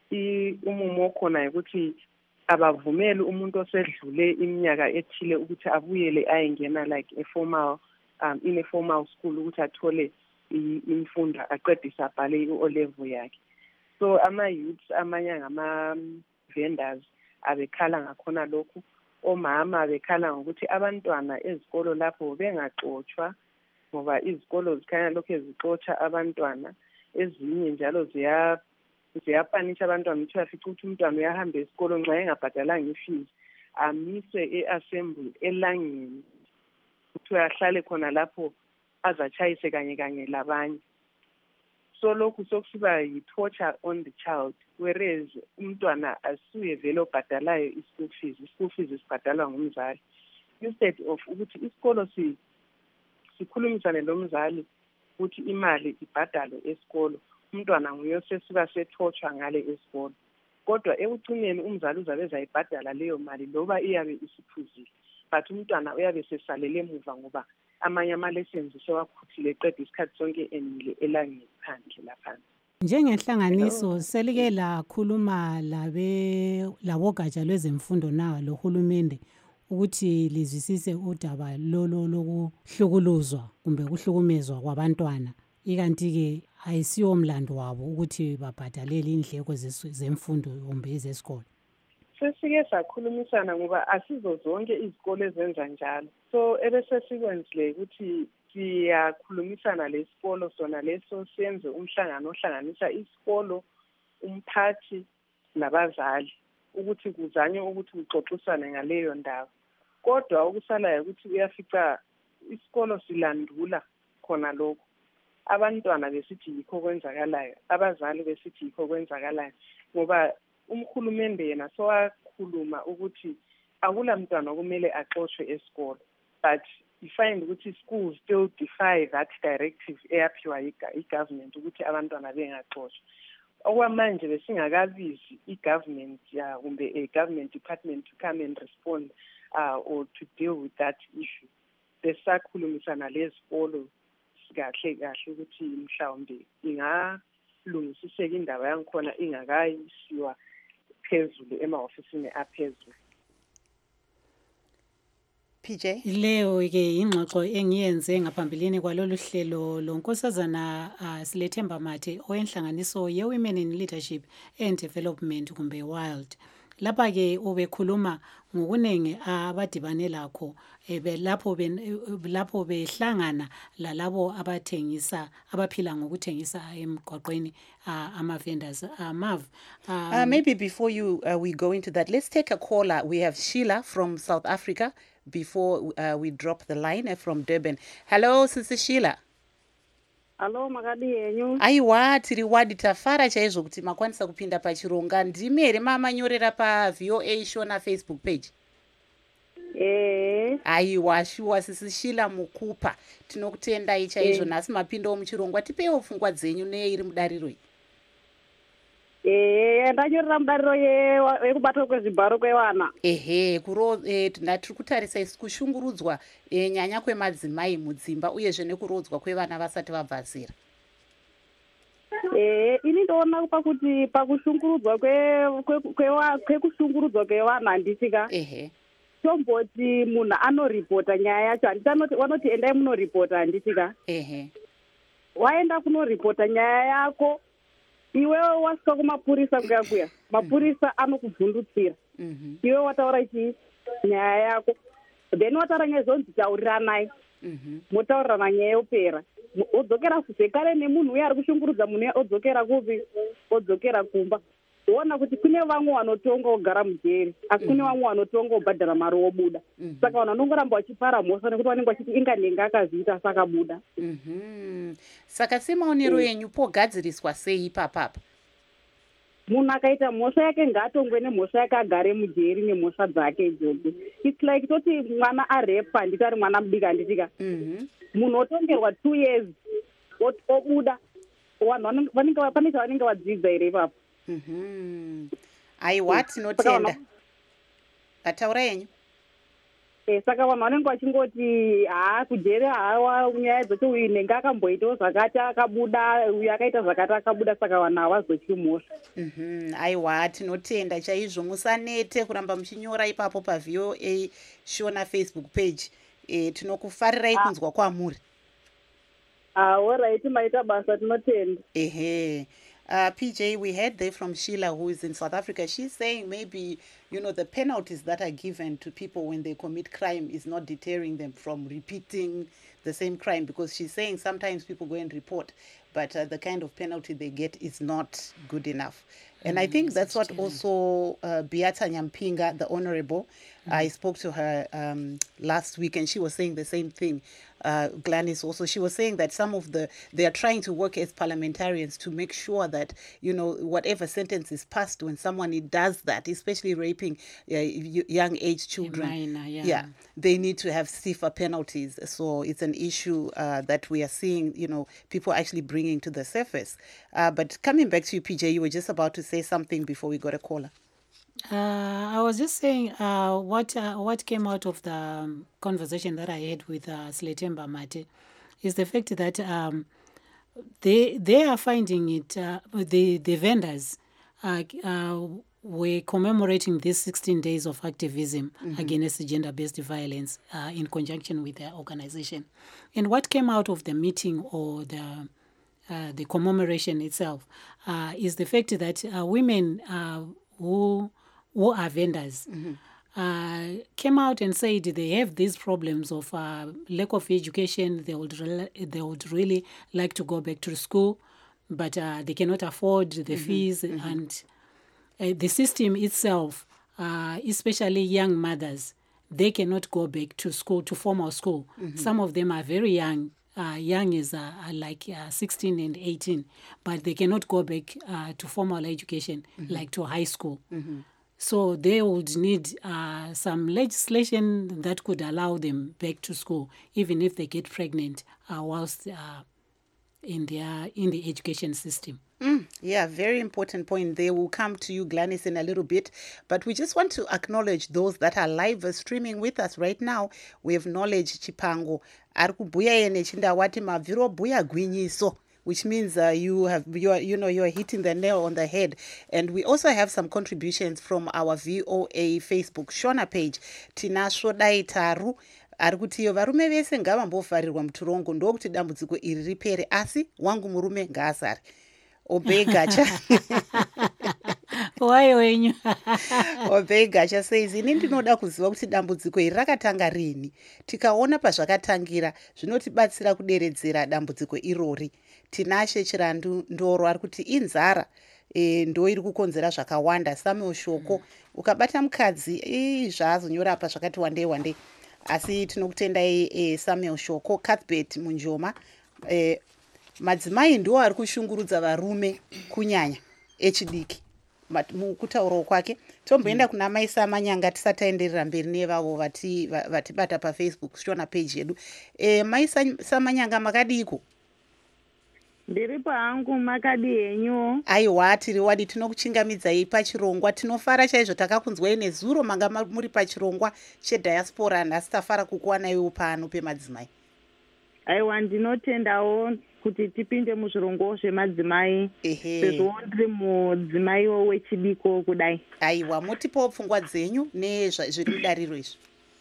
umumo khona ukuthi abavumeli umuntu osedlule iminyaka ethile ukuthi abuyele ayengena like a formal um, in a formal school ukuthi athole imfundo aqedisa abhale i-O level yakhe so ama-youths amanye ngama-vendors abekhala ngakhona lokhu omama bekhala ngokuthi abantwana ezikolo lapho bengaxotshwa ngoba izikolo zikhanya lokhu ezixotsha abantwana ezinye njalo ziya ziyapanisha abantwana ukuthi afica ukuthi umntwana uyahamba esikolo nxa engabhadalanga ifees amiswe e-assembly elangeni ukuthi uyahlale khona lapho azatshayise kanye kanye labanye so lokhu sokusiba yi-torture on the child whereas umntwana asuye vele obhadalayo i-school fees i-school fees isibhadalwa ngumzali instead of ukuthi isikolo si sikhulumisane lo mzali ukuthi imali ibhadalwe esikolo umntwana nguye osesuka se-torture ngale esikolo kodwa ekucineni umzali uzabe zayibhadala leyo mali loba iyabe isiphuzile but umntwana uyabe sesalele emuva ngoba amanye ama-lessons sewakhuthile eqeda isikhathi sonke emile elangeni phandle laphansi. Njengenhlanganiso selike lakhuluma labe labogatsha lwezemfundo na lohulumende ukuthi lizwisise udaba lolo lokuhlukuluzwa kumbe ukuhlukumezwa kwabantwana ikanti ke ayisiwo mlando wabo ukuthi babhadalele indleko zemfundo kumbe ezesikolo. Sesike sakhulumisana ngoba asizo zonke izikole ezenza njalo so ebese sikwenzile ukuthi siyakhulumisana lesikolo sona leso senze umhlangano ohlanganisa isikolo umphathi nabazali ukuthi kuzanywe ukuthi kuxoxisane ngaleyo ndaba kodwa okusalayo ukuthi uyafica isikolo silandula khona lokho abantwana besithi yikho kwenzakalayo, abazali besithi yikho kwenzakalayo, ngoba umkhulumende yena sowakhuluma ukuthi akula mntwana kumele axoshwe esikolo, but you find ukuthi schools still defy that directive eyaphiwa i-government ukuthi abantwana bengaxoshwa. Okwamanje besingakabizi i-government ya kumbe a government department to come and respond uh, or to deal with that issue. Besakhulumisana lezikolo kahle kahle ukuthi mhlawumbe ingalungisiseka indaba yankhona ingakayisiwa phezulu ema-ofisini aphezulu. P J leyo ke ingxoxo engiyenze ngaphambilini kwalolu hlelo lonkosazana uh, Silethemba Mathe oyenhlanganiso ye-Women in Leadership and Development kumbe WILD. Lapha ke ubekhuluma ngokunenge abadibane lakho ebe lapho be lapho behlangana lalabo abathengisa abaphila ngokuthengisa emgwaqweni uh, ama vendors uh, Mav um, uh, maybe before you uh, we go into that, let's take a caller. We have Sheila from South Africa before uh, we drop the line uh, from Durban. Hello Sister Sheila. Hello makadi yenyu. Aiwa tiri wadi tafara chaizvo kuti makwanisa kupinda pachironga. Ndimi here mamanyorera pa V O A show na Facebook page. Eh. Aiwa shuwa Sisi Sheila mukupa. Tinokutendai chaizvo eh. Nasi mapinda muchirongwa tipewo pfungwa dzenyu neiri mudariro. Eh, ndanyorera mudariro yekubata kwezvibharo kwevana. Ehe, kuro eh, tiri kutarisa kushungurudzwa eh, nyanya kwemadzimai mudzimba uyezve nekurodzwa kwevana vasati vabva zera. Eh, ini ndoona pakuti pakushungurudzwa kwekushungurudzwa kwevana handisika. Ehe. Tomboti munhu anoripota nyaya yacho, handiti vanoti endai munoripota handisika. Ehe. Waenda kunoripota nyaya yako, iwewe wasvika kumapurisa kuya kuya, mapurisa anokuvhundutsira. Mm-hmm. Iwe wataura chii nyaya yako, then wataura nyaya zonzi tauriranai. Mm-hmm. Motaurirana nyaya yopera. Odzokera zvekare nemunhu uye ari kushungurudza munhu uya odzokera kupi, odzokera kumba. Woona kuti kune vamwe vanotonga kugara mujeri, asi kune vamwe vanotonga kubhadhara mari wobuda. Mm-hmm. Saka vanhu vanongoramba vachipara mhosva nekuti vanenge vachiti inganenge akazviita saka buda. Mm-hmm. Saka semaonero yenyu pogadziriswa sei ipapapa? Munhu akaita mhosva yake ngaatongwe nemhosva yake agare mujeri nemhosva dzake idzodzo. It's like toti mwana arepa handiti ari mwana mudiki handisika. Mm-hmm. Munhu otongerwa two years obuda, vanhu vanenge pane chavanenge vadzidza here ipapo. Mhm. Aiwa tinotenda. Ataura yenyu. Eh, saka vanhu vanenge vachingoti haa kujeri hawa nyaya dzocho uyu nenge akamboitawo zvakati akabuda, uyu akaita zvakati akabuda, saka vanhu havazotchimhosva. Mhm. Aiwa tinotenda chaizvo, musanete kuramba muchinyora ipapo pa V O A show na Facebook page. Eh, tinokufarirai kunzwa kwamuri. Ah, alright, maita basa tinotenda. Ehe. Uh, P J, we heard there from Sheila, who is in South Africa. She's saying maybe, you know, the penalties that are given to people when they commit crime is not deterring them from repeating the same crime, because she's saying sometimes people go and report, but uh, the kind of penalty they get is not good enough. And mm, I think that's what also uh, Beata Nyampinga, the Honorable, mm. I spoke to her um, last week, and she was saying the same thing. Uh, Gladys also, she was saying that some of the, they are trying to work as parliamentarians to make sure that, you know, whatever sentence is passed when someone does that, especially raping uh, young age children, minor, yeah. yeah, they need to have stiffer penalties. So it's an issue uh, that we are seeing, you know, people actually bringing to the surface. Uh, but coming back to you, P J, you were just about to say something before we got a caller. Uh, I was just saying uh, what uh, what came out of the um, conversation that I had with uh, Silethemba Mathe is the fact that um, they they are finding it, uh, the, the vendors uh, uh, were commemorating these sixteen days of activism mm-hmm. against gender-based violence uh, in conjunction with their organization. And what came out of the meeting or the uh, the commemoration itself uh, is the fact that uh, women uh, who who are vendors, mm-hmm. uh, came out and said they have these problems of uh, lack of education. They would re- they would really like to go back to school, but uh, they cannot afford the mm-hmm. fees. Mm-hmm. And uh, the system itself, uh, especially young mothers, they cannot go back to school, to formal school. Mm-hmm. Some of them are very young. uh, young as uh, like uh, sixteen and eighteen, but they cannot go back uh, to formal education, mm-hmm. like to high school. Mm-hmm. So they would need uh, some legislation that could allow them back to school, even if they get pregnant uh, whilst uh, in their in the education system. Mm, yeah, very important point. They will come to you, Gladys, in a little bit. But we just want to acknowledge those that are live streaming with us right now. We have Knowledge Chipango. Arikubuya ene chindawati maviro buya gwinyiso. Which means uh, you have you are you know you are hitting the nail on the head. And we also have some contributions from our V O A Facebook Shona page. Tinasho Daitaru ari kuti iyo varume vese ngavambovharirwa mutorongo ndokuti dambudziko iri ripere, asi wangu murume ngaazare. Obey Gacha. Why wenyu? Obey Gacha says ini ndinoda kuziva kuti dambudziko iri rakatanga rini. Tikaona pazvakatangira zvinotibatsira kuderedzera dambudziko irori. Tinashe Chirandu Ndoro ari kuti inzara e, ndo iri kukonzera zvakawanda. Samuel Shoko ukabata mukadzi e, zvaazonyora apa zvakati wandei wandei. Asi tinokutendai e, Samuel Shoko. Cuthbert Munjoma e, madzimai ndiwo ari kushungurudza varume kunyanya echidiki mukutaurawo kwake. Tomboenda kuna mai Samanyanga tisati taenderera mberi nevavo vati vatibata paFacebook Shona page yedu. E, mai Samanyanga makadiko? Ndiri pangu, makadi henyu? Aiwa, tiri wadi, tinokuchingamidzai pachirongwa. Tinofara chaizvo takakunzwai nezuro manga muri pachirongwa chediaspora. Nhasi tafara kukuwanaiwo pano pemadzimai. Aiwa, ndinotendawo kuti tipinde muzvirongo zvemadzimai sezvo ndiri mudzimai wechidiko kudai. Aiwa, motipawo pfungwa dzenyu nezviri mudariro izvi?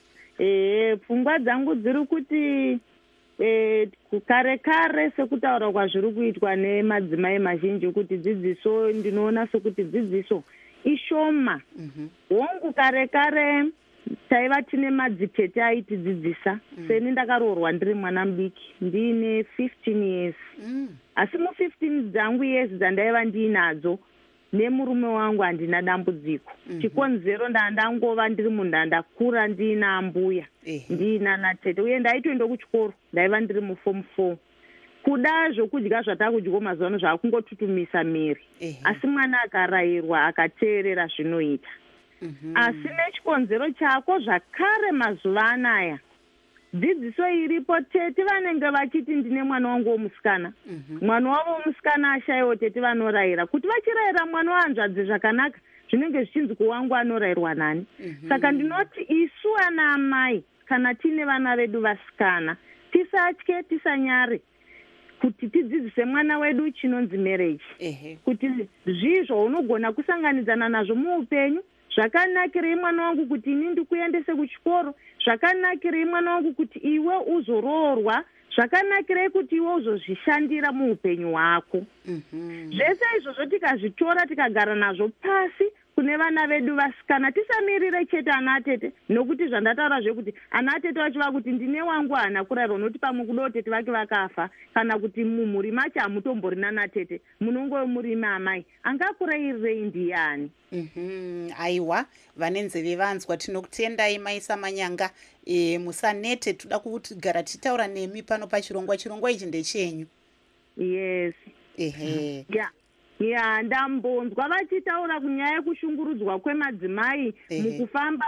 Eh, pfungwa dzangu dziri kuti eh, kare kare sekutaura kwazviri kuitwa nemadzimai mazhinji kuti dzidziso, ndinoona sekuti dzidziso ishoma. Hongu kare kare taiva tine madzitete aitidzidzisa. Mm. Seni ndakaroorwa ndiri mwana mudiki ndine fifteen years. Mm. Asi mu fifteen dzangu years dzandaiva ndiinadzo nemurume wangu handina dambudziko. Mm-hmm. Chikonzero ndandangova ndiri munhu ndandakura ndiina mbuya. Mm-hmm. Ndiina natete uye ndaitoenda kuchikoro ndaiva ndiri mu form four. Kuda zvokudya zvatakudya mazuva ano zvakungotutumisa miri. Mm-hmm. Asi mwana akarayirwa akateerera zvinoita. Mm-hmm. Asi nechikonzero chako zvakare mazuva anaya dzidziso iripo, tete vanenge vachiti ndine mwana wangu womusikana. Mm-hmm. Mwana wavo womusikana ashayiwo tete vanorayira kuti vachirayira mwana wanzvadzi zvakanaka zvinenge zvichinzi kuwangu anorayirwa nani. Mm-hmm. Saka ndinoti isu ana amai kana tine vana vedu vasikana tisatye, tisanyare kuti tidzidzise mwana wedu chinonzi marriage. Uh-huh. Kuti zvizvo unogona kusanganidzana nazvo muupenyu. Zvakanakirei mwana wangu kuti ini ndikuendese kuchikoro, zvakanakirei mwana wangu kuti iwe uzoroorwa, zvakanakirei kuti iwe uzozvishandira muupenyu hwako. Mm-hmm. Zvese izvozvo tikazvitora tikagara nazvo pasi kune vana vedu vasikana, tisamirire chete ana atete, nokuti zvandataura zvekuti ana atete vachiva kuti ndine wangu hana kurayirwa noti pamwe kudo tete vake vakafa, kana kuti mumhuri macho hamutomborina natete, munongove muri mamai, angakurayirirei ndiani? Mm-hmm. Aiwa, vane nzeve vanzwa, tinokutendai mai Samanyanga. E, musanete, toda kugara tichitaura nemi pano pachirongwa. Chirongwa ichi ndechenyu? Yes. Ehe. Yeah. Ya, ndambonzwa vachitaura kunyaya yekushungurudzwa kwemadzimai mukufamba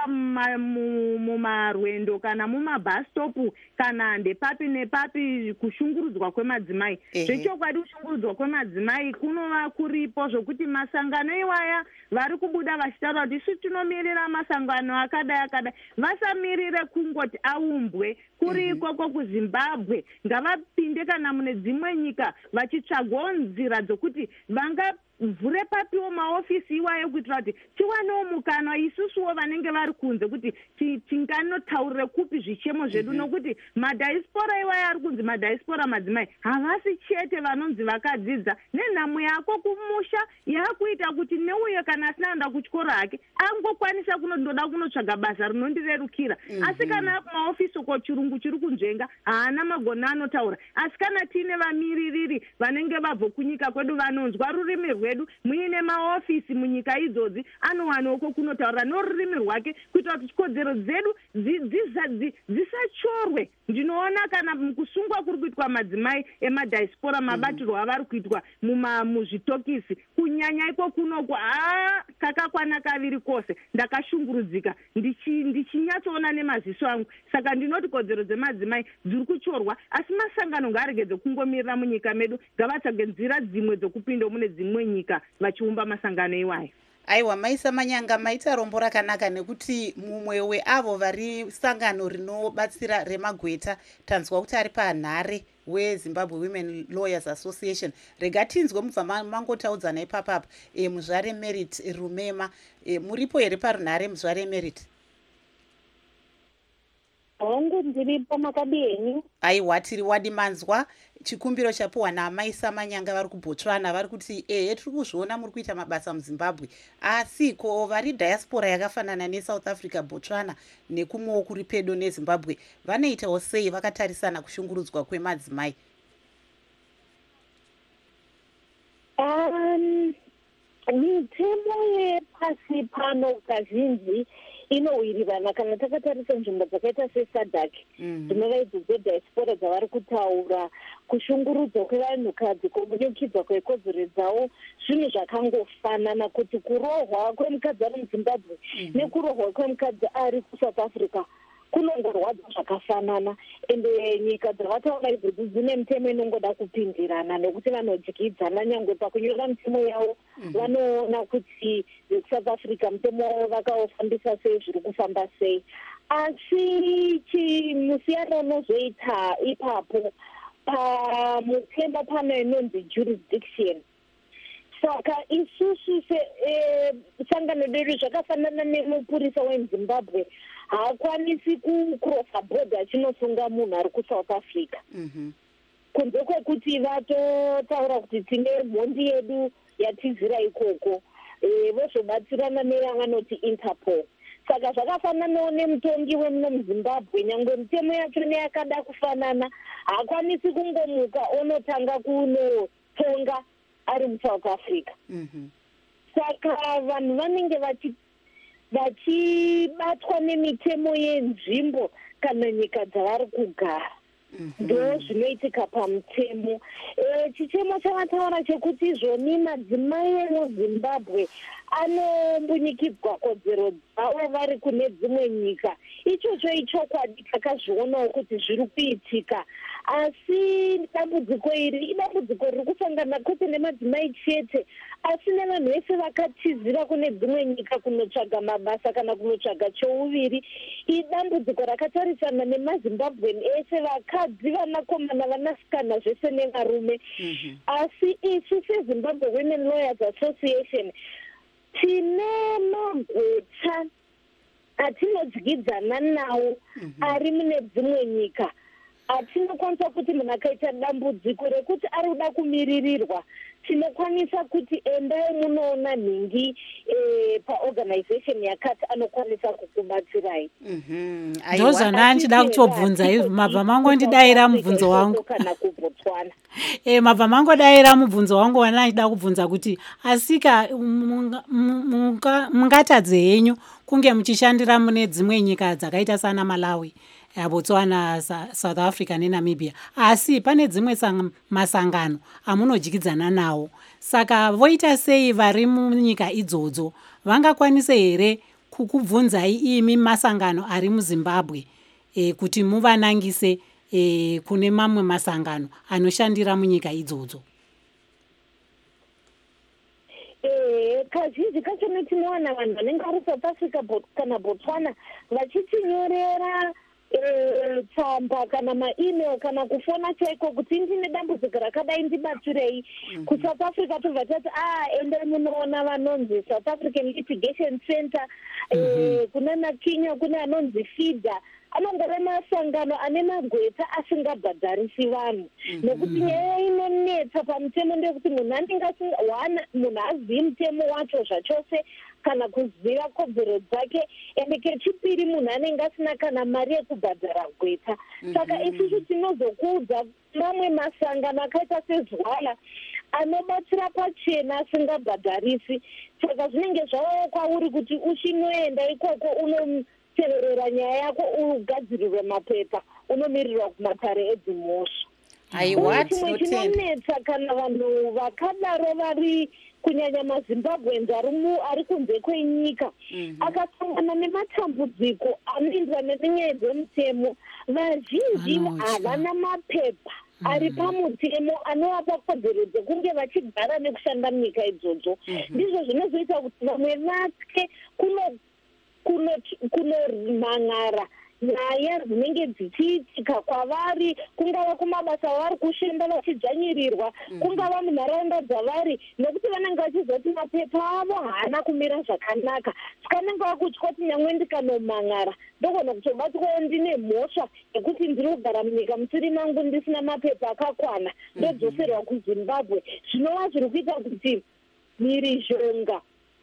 mumarwendo kana mumabhastopu kana ndepapi nepapi, kushungurudzwa kwemadzimai. Zvechokwadi kushungurudzwa kwemadzimai kunova kuripo zvokuti masangano iwaya vari kubuda vachitaura kuti isu tinomirira masangano akadai akadai, vasamirire kungoti aumbwe kuri ikoko kuZimbabwe, ngavapinde kana mune dzimwe nyika vachitsvagawo nzira dzokuti vanga vhure papiwo maofisi iwayo kuitira kuti tiwanewo mukana isusuwo vanenge vari kunze kuti tinganotaurire kupi zvichemo zvedu. Mm-hmm. Nokuti madhaispora iwayo ari kunzi madhaispora madzimai havasi chete vanonzi vakadzidza, nenhamo yako kumusha yakuita kuti neuyo kana asina kuenda kuchikoro hake angokwanisa kunondoda kunotsvaga basa rinondirerukira. Mm-hmm. Asi kana kumaofisi uko chirungu chiri kunzvenga haana magona anotaura. Asi kana tine vamiririri vanenge vabvo kunyika kwedu vanonzwa ruri norurimi rwedu muine maofisi munyika idzodzi anowanoko kunotaura norurimi rwake kuitira kuti kodzero dzedu dzisachorwe. Ndinoona kana mukusungwa kuri kuitwa madzimai emadiaspora mabatirwo avari kuitwa muzvitokisi kunyanya iko kunoko haa kakakwana kaviri kose ndakashungurudzika ndichinyatsoona nemaziso angu. Saka ndinoti kodzero dzemadzimai dziri kuchorwa asi masangano ngaaregedze kungomirira munyika medu ngavatsvage nzira dzimwe dzokupinda mune dzimwe nyika vachiumba masangano iwayo. Aiwa Maisa Manyanga, maita rombo rakanaka nekuti mumwe weavo vari sangano rinobatsira remagweta tanzwa kuti ari panhare weZimbabwe Women Lawyers Association. Rega tinzwe mubva mangotaudzana ipapapa. E, muzvare Merit Rumema, e, muripo here parunhare muzvare Merit? Hongu ndiripo makadini. Aiwa tiri wadi manzwa chikumbiro chapuwa naMaisa Manyanga vari kuBotswana vari kuti ehe tiri kuzviona muri kuita mabasa muZimbabwe asi ko vari diaspora yakafanana neSouth Africa, Botswana nekumwewo kuri pedo neZimbabwe vanoitawo sei vakatarisana kushungurudzwa kwemadzimai? Um, mitemo yepasi pano kazhinji inowirirana kana takatarisa nzvimbo dzakaita seSADC dzinova idzo dzediaspora dzavari kutaura kushungurudzwa kwevanhukadzi kumunikidzwa kwekodzero dzavo zvinhu zvakangofanana kuti kurohwa kwemukadzi ari muZimbabwe nekurohwa kwemukadzi ari kuSouth Africa kunongorwadza zvakafanana ende nyika dzavataura idzodzi dzine mitemo inongoda kupindirana nekuti vanodyidzana nyangwe pakunyora mitemo yavo vanoona kuti vekusouth Africa mitemo wavo vakaufambisa sei zviri kufamba sei asi chimusiyano unozoita ipapo pamutemo pano inonzi jurisdiction. Saka isusu sangano redu zvakafanana nemupurisa weZimbabwe haakwanisi kucrossa border achinosunga munhu ari kuSouth Africa kunze kwekuti vatotaura kuti tine mhondi yedu yatizira ikoko vozobatsirana neyavanoti Interpol. Saka zvakafananawo nemutongi wemuno muZimbabwe nyangwe mitemo yacho neyakada kufanana haakwanisi kungomuka onotanga kunotonga ari muSouth Africa. Saka vanhu vanenge vachi vachibatwa nemitemo yenzvimbo kana nyika dzavari kugara ndo zvinoitika pamutemo. Chichemo chavataura chekuti izvoni madzimai emuZimbabwe anombunyikidzwa kodzero dzavo vari kune dzimwe nyika ichocho ichokwadi takazvionawo kuti zviri kuitika asi dambudziko iri idambudziko riri kusangana kwete nemadzimai chete asi nevanhu vese vakatizira kune dzimwe nyika kunotsvaga mabasa kana kunotsvaga chouviri. Idambudziko rakatarisana nemaZimbabweni ese vakadzi vanakomana vanasikana zvese nevarume asi isu seZimbabwe Women Lawyers Association tine magweta atinodyidzana nawo ari mune dzimwe nyika atinokwanisa kuti munhu akaita dambudziko rekuti ari kuda kumiririrwa tinokwanisa kuti endai munoona nhingi paorganization yakati anokwanisa kukubatsirai. ndozvana ndichida kutobvunza mabva mangodidayira mubvunzo wangu kana kuBotswana. Eh, mabva mangodayira mubvunzo wangu wana ndichida kubvunza kuti asika mungatadze henyu kunge muchishandira mune dzimwe nyika dzakaita sana Malawi, Botswana, South Africa neNamibia asi pane dzimwe masangano amunodyidzana nawo saka voita sei vari munyika idzodzo vangakwanise here kukubvunzai imi masangano ari muZimbabwe e, kuti muvanangise e, kune mamwe masangano anoshandira munyika idzodzo? Eh, kazhinji kacho tinoona vanhu vanenge vari South Africa kana Botswana vachitinyorera tsamba kana maemail kana kufona chaiko kuti ndine dambudziko rakadai ndibatsirei. kuSouth Africa tobva tati ah endai munoona vanonzi South African Litigation Center, kuna naKenya kune anonzi FIDA anongore masangano ane magweta asingabhadharisi vanhu nekuti nyaya inonetsa pamutemo ndekuti munhu anenge wana munhu azivi mutemo wacho zvachose kana kuziva kodzero dzake ende kechipiri munhu anenge asina kana mari yekubhadhara gweta. Saka isusu tinozokuudza mamwe masangano akaita seZwala anobatsira pachena asingabhadharisi. Saka zvinenge zvava kwauri kuti uchinoenda ikoko unoteverera nyaya yako ugadzirirwe mapepa unomirirwa kumatare edzimhosva. Aiwa, chimwe chinonetsa kana vanhu vakadaro vari kunyanya maZimbabweans ari kunze kwenyika akasangana nematambudziko anoenderana nenyaya dzemutemo, vazhinji havana mapepa ari pamutemo anovapa kodzero dzekunge vachigara nekushanda munyika idzodzo. Ndizvo zvinozoita kuti vamwe vatye kunomhan'ara nyaya dzinenge dzichiitika kwavari, kungava kumabasa avari kushanda vachidzvanyirirwa, kungava munharaunda dzavari, nekuti vanenge vachizoti mapepa avo haana kumira zvakanaka. Tikanenge vakutya kuti nyangwe ndikanomhan'ara ndogona kutobatwawo ndine mhosva yekuti ndiri kugara munyika musiri mangu ndisina mapepa akakwana ndodzoserwa kuZimbabwe. Zvinova zviri kuita kuti mhirizhonga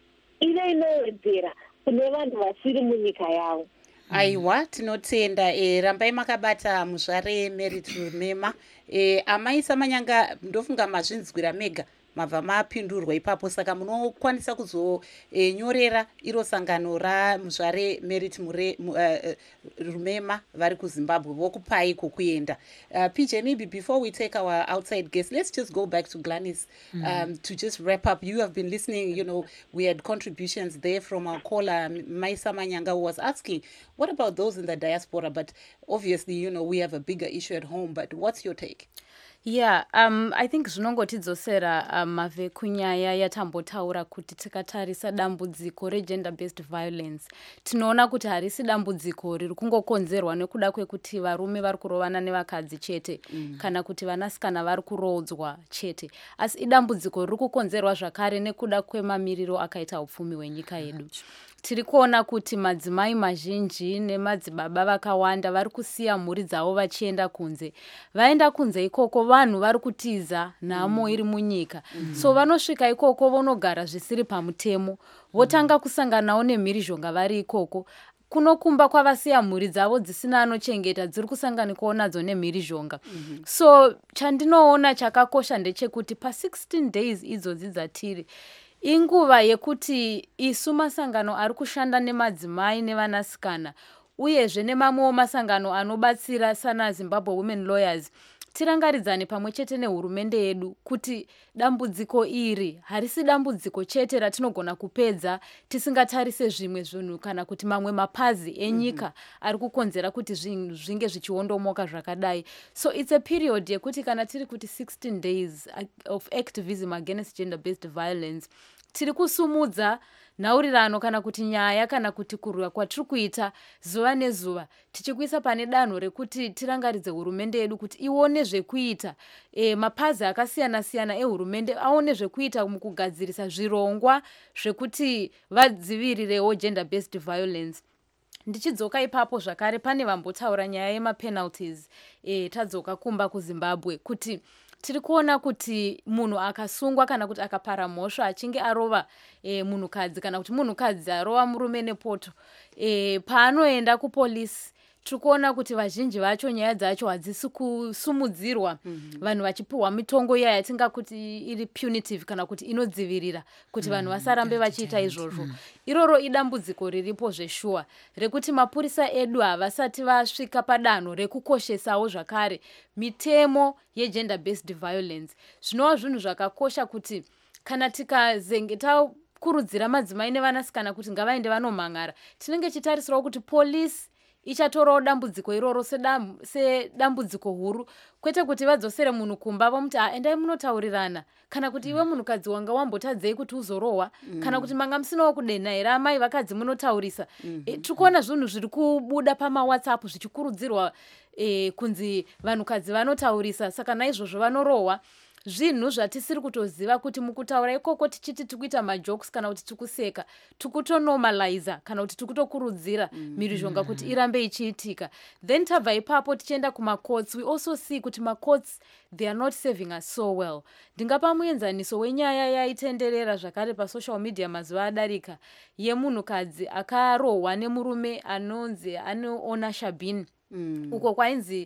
ive inowedzera kune vanhu vasiri munyika yavo. Aiwa, tinotenda. E, rambai makabata muzvare Merit Rumema. E, amai Samanyanga ndofunga mazvinzwira mega mabva mapindurwa ipapo, saka munokwanisa kuzonyorera e, iro sangano ramuzvare Merit Mure, uh, uh, Rumema vari kuZimbabwe vokupai kokuenda. Uh, P J, maybe before we take our outside guests, let's just go back to Gladys um, mm. to just wrap up. You have been listening, you know, we had contributions there from our caller, Maisa Manyanga, who was asking, what about those in the diaspora? But obviously, you know, we have a bigger issue at home, but what's your take? Yeah, um, I think zvinongotidzosera um, mave kunyaya yatambotaura kuti tikatarisa dambudziko regender based violence tinoona kuti harisi dambudziko riri kungokonzerwa nekuda kwekuti varume vari kurovana nevakadzi chete mm. kana kuti vanasikana vari kurodzwa chete, asi idambudziko riri kukonzerwa zvakare nekuda kwemamiriro akaita upfumi hwenyika yedu. Tiri kuona kuti madzimai mazhinji nemadzibaba vakawanda vari kusiya mhuri dzavo vachienda kunze. Vaenda kunze ikoko vanhu vari kutiza nhamo iri munyika. Mm. So vanosvika ikoko vonogara zvisiri pamutemo. Votanga kusanganawo nemhirizhonga vari ikoko. Kunokumba kwavasiya mhuri dzavo dzisina anochengeta dziri kusanganikwawo nadzo nemhirizhonga. Mm-hmm. So chandinoona chakakosha ndechekuti pa sixteen days idzodzi dzatiri inguva yekuti isu masangano ari kushanda nemadzimai nevanasikana uyezve nemamwewo masangano anobatsira sana Zimbabwe Women Lawyers tirangaridzane pamwe chete nehurumende yedu kuti dambudziko iri harisi dambudziko chete ratinogona kupedza tisingatarise zvimwe zvinhu kana kuti mamwe mapazi enyika mm-hmm. ari kukonzera kuti zvinge zvichiondomoka zvakadai. So it's a period yekuti kana tiri kuti sixteen days of activism against gender based violence tiri kusumudza nhaurirano kana kuti nyaya kana kuti kurwa kwatiri kuita zuva nezuva tichikuisa pane danho rekuti tirangaridze hurumende yedu kuti ione zvekuita. E, mapazi akasiyana siyana ehurumende aone zvekuita mukugadzirisa zvirongwa zvekuti vadzivirirewo gender based violence. Ndichidzoka ipapo zvakare pane vambotaura nyaya yemapenalties. E, tadzoka kumba kuZimbabwe kuti tiri kuona kuti munhu akasungwa kana kuti akapara mhosva achinge arova e, munhukadzi kana kuti munhukadzi arova murume nepoto e, paanoenda kupolisi tiri kuona kuti vazhinji vacho nyaya dzacho hadzisi kusumudzirwa. Mm-hmm. Vanhu vachipiwa mitongo iya yatinga kuti iri punitive kana kuti inodzivirira kuti vanhu mm-hmm. vasarambe vachiita izvozvo. Mm-hmm. Iroro idambudziko riripo zveshuwa rekuti mapurisa edu havasati vasvika padanho rekukoshesawo zvakare mitemo yegender based violence. Zvinova zvinhu zvakakosha kuti kana tikazenge takurudzira madzimai nevanasikana kuti ngavaende vanomhan'ara tinenge chitarisirawo kuti polisi ichatorawo dambudziko iroro sedambudziko huru, kwete kuti vadzosere munhu kumba vomuti endai munotaurirana kana kuti iwe munhukadzi wanga wambotadzei kuti uzorohwa mm. kana kuti manga musinawo kudena here amai vakadzi munotaurisa. Mm-hmm. E, tikuona zvinhu zviri kubuda pamawhatsapp zvichikurudzirwa e, kunzi vanhukadzi vanotaurisa, saka naizvozvo vanorohwa. Zvinhu zvatisiri kutoziva kuti mukutaura ikoko tichiti tikuita majokes kana kuti tikuseka tikutonormaliza kana kuti tikutokurudzira mhirizhonga mm-hmm. kuti irambe ichiitika. Then tabva ipapo tichienda kumacourts, we also see kuti macourts they are not serving us so well. Ndingapa muenzaniso wenyaya yaitenderera zvakare pasocial media mazuva adarika yemunhukadzi akarohwa nemurume anonzi anoona Shabin. Mm. Uko kwainzi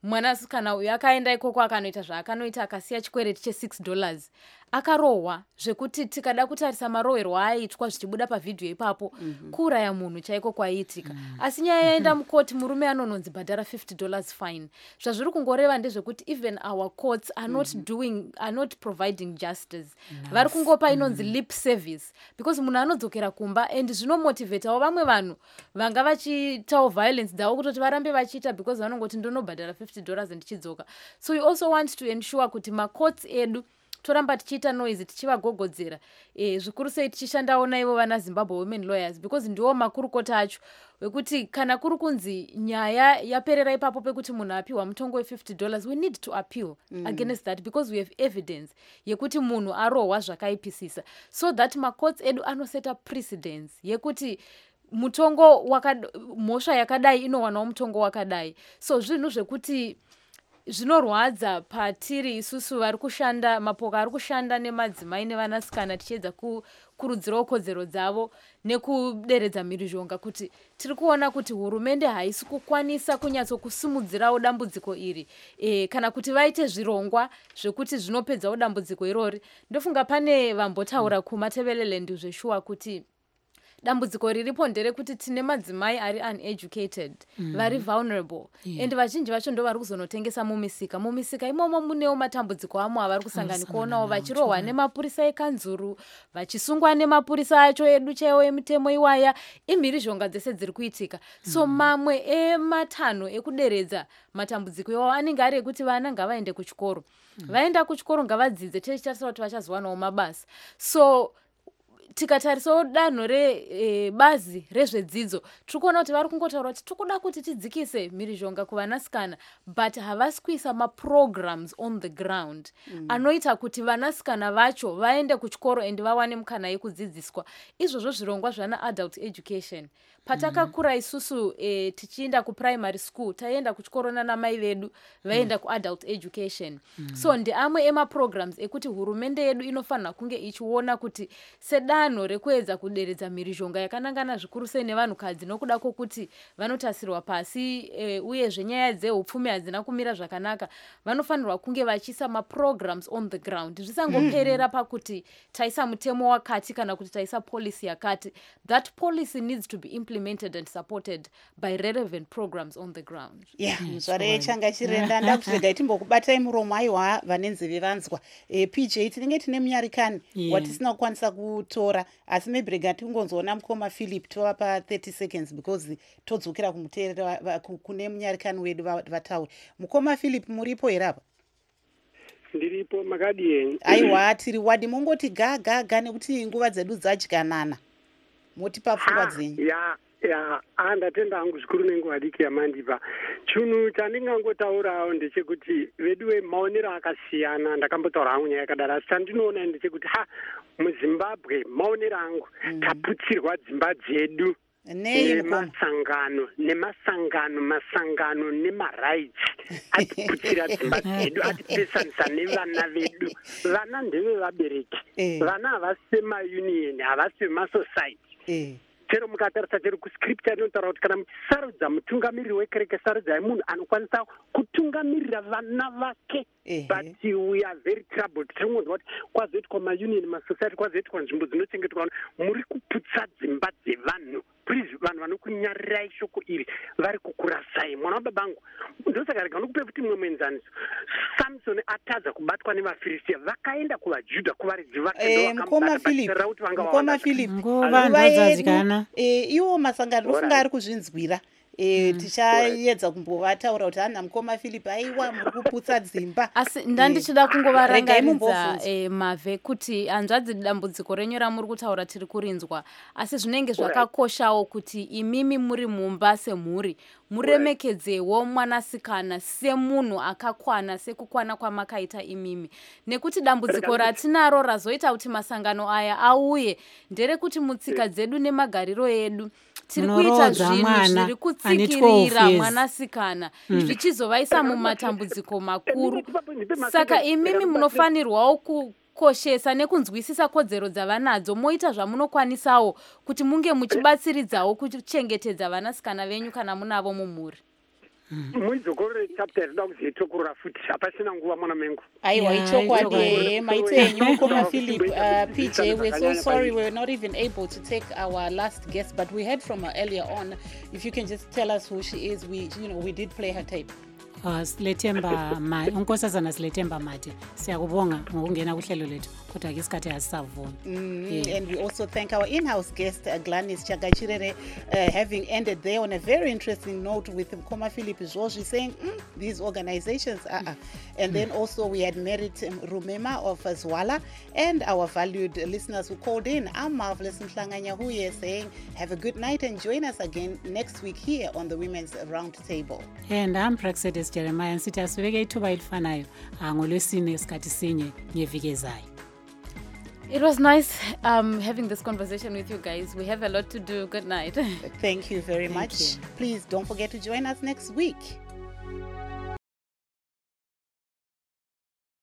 mwanasikana uyu akaenda ikoko akanoita zvaakanoita akasiya chikwereti che-six dollars akarohwa zvekuti tikada kutarisa marohwerwo aiitwa zvichibuda pavhidhiyo ipapo mm-hmm. kuuraya munhu chaiko kwaiitika mm-hmm. asi nyaya yaenda mukoti murume anononzi bhadhara fifty dollars fine zvazviri kungoreva ndezvekuti even our courts are not mm-hmm. doing are not providing justice nice. Vari kungopa inonzi mm-hmm. lip service because munhu anodzokera kumba and zvinomotivatawo vamwe vanhu vanga vachiitawo violence dzavo kutoti varambe vachiita because vanongoti ndonobhadhara fifty dollars ndichidzoka. So we also want to ensure kuti macourts edu toramba tichiita noise tichivagogodzera e, zvikuru sei tichishandawo naivo vana Zimbabwe Women Lawyers because ndiwo makurukota acho wekuti kana kuri kunzi nyaya yaperera ipapo pekuti munhu apiwa mutongo we-fifty dollars we need to appeal mm. against that because we have evidence yekuti munhu arohwa zvakaipisisa so that macourts edu anoseta precedence yekuti mutongo wakad, mhosva yakadai inowanawo mutongo wakadai. So zvinhu zvekuti zvinorwadza patiri isusu vari kushanda mapoka ari kushanda nemadzimai nevanasikana tichiedza kukurudzirawo kodzero dzavo nekuderedza mhirizhonga kuti tiri kuona kuti hurumende haisi kukwanisa kunyatsokusimudzirawo dambudziko iri e, kana kuti vaite zvirongwa zvekuti zvinopedzawo dambudziko irori. Ndofunga pane vambotaura mm. kumateveleland zveshuwa kuti dambudziko riripo nderekuti tine madzimai ari uneducated mm. vari vulnerable yeah. and vazhinji vacho ndo vari kuzonotengesa mumisika mumisika imomo munewo matambudziko amo avari kusangana kuonawo vachirohwa nemapurisa ekanzuru vachisungwa nemapurisa acho edu chaiwo emitemo iwaya imhirizhonga dzese dziri kuitika so mm. mamwe ematanho ekuderedza matambudziko iwawo anenge ari ekuti vana ngavaende kuchikoro mm. vaenda kuchikoro ngavadzidze tichitarisa kuti vachazowanawo mabasa. So tikatarisawo danho rebazi e, rezvedzidzo tiri kuona kuti vari kungotaura kuti tikuda kuti tidzikise mhirizhonga kuvanasikana but havasi kuisa maprograms on the ground mm. anoita kuti vanasikana vacho vaende kuchikoro and vawane mukana yekudzidziswa izvozvo zvirongwa zvana adult education. Patakakura mm. isusu e, tichienda kuprimary school taienda kuchikoro nanamai vedu vaenda mm. kuadult education mm. so ndiamwe emaprograms ekuti hurumende yedu inofanira kunge ichiona kuti sedanho rekuedza kuderedza mhirizhonga yakanangana zvikuru sei nevanhukadzi nokuda kwokuti vanotasirwa pasi e, uyezve nyaya dzeupfumi hadzina kumira zvakanaka vanofanirwa kunge vachiisa maprograms on the ground zvisangoperera mm. pakuti taisa mutemo wakati kana kuti taisa policy yakati. That policy needs to be implemented implemented and supported by relevant programs on the ground. Yeah, muzvare changa chirenda ndakutirega timbokubatai muromo aiwa vanenzi vevanzwa. E, P J tinenge tine munyarikani yeah. watisina kukwanisa kutora asi maybe rega tingonzoona mukoma Philip tovapa thirty seconds because todzokera kumuteerera kune munyarikani wedu vataure. Mukoma Philip muripo here apa? Ndiripo makadii. Aiwa tiri wadi mongoti ga ga ga nekuti nguva dzedu dzadyanana. Motipa pfungwa dzenyu. Ya ya andatenda hangu zvikuru nenguva diki yamandipa. Chunhu chandingangotaurawo ndechekuti vedu vemaonero akasiyana ndakambotaura hangu nyaya yakadaro asi chandinoona ndechekuti ha muZimbabwe maonero angu mm. taputsirwa dzimba dzedu nemasangano nemasangano masangano nemarights atiputsira dzimba dzedu atipesanisa nevana vedu. Vana ndeve vabereki eh. vana havasi vemaunion havasi vemasociety eh. chero mukatarisa chero kuscripta rinotaura kuti kana muchisarudza mutungamiriri wekereke sarudzai munhu anokwanisa kutungamirira vana vake eh. but we are very troubled. Tiringonzwa kuti kwazoitwa maunion masociety kwazoitwa nzvimbo dzinochengetwa vanhu muri kuputsa dzimba dzevanhu. Please vanhu vanokunyarirai shoko iri vari kukurasai mwana wababangu. Ndosaka rega nokupe kuti mwe mwenzaniso Samson atadza kubatwa nevafiristiya vakaenda kuvajudha kuvaridzi vake mukoma Philip mukoma Philip nguva ndozadzikana iwo masangano rofunga ari kuzvinzwira e, mm. tichaedza kumbovataura kuti hana mukoma Philip aiwa muri kuputsa dzimba asi ndandichida kungovarangaridza e, mavhe kuti hanzvadzi dambudziko renyu ramuri kutaura tiri kurinzwa asi zvinenge zvakakoshawo kuti imimi muri mumba semhuri muremekedzewo mwanasikana semunhu akakwana sekukwana kwamakaita imimi nekuti dambudziko ratinaro razoita kuti masangano aya auye nderekuti mutsika dzedu nemagariro edu tiri kuita zvinhu zviri kutsikirira mwanasikana zvichizovaisa mumatambudziko makuru. Saka imimi munofanirwawo kukoshesa nekunzwisisa kodzero dzavanadzo moita zvamunokwanisawo kuti munge muchibatsiridzawo kuchengetedza vanasikana venyu kana munavo mumhuri. muizokorore chapter rida kuzoitokurura futi hapasina nguva mwana mengu aiwa ichokwadi ehe maite enyu KomaPhilip. uh, P J, we're so sorry we're not even able to take our last guest, but we heard from her earlier on. If you can just tell us who she is. We, you know, we did play her tape. Uh, silethemba ma unkosazana silethemba mate siyakubonga ngokungena kuhlelo lethu kodwa ke isikhathi asisavuna. Yeah. And we also thank our in-house guest uh, Gladys Chakachirere, uh, having ended there on a very interesting note with KomaPhilip George saying mm, these organizations uh, uh. and mm. then also we had Merit um, Rumema of uh, Zwala, and our valued listeners who called in. I'm Marvelous Mhlanganya Huye saying have a good night and join us again next week here on the Women's Round Table. And I'm Praxedes Jeremiah nsithi asibeke ithuba elifanayo ngolwesine isikhathi sinye ngeviki ezayo. It was nice um, having this conversation with you guys. We have a lot to do. Good night. Thank you very Thank much. you. Please don't forget to join us next week.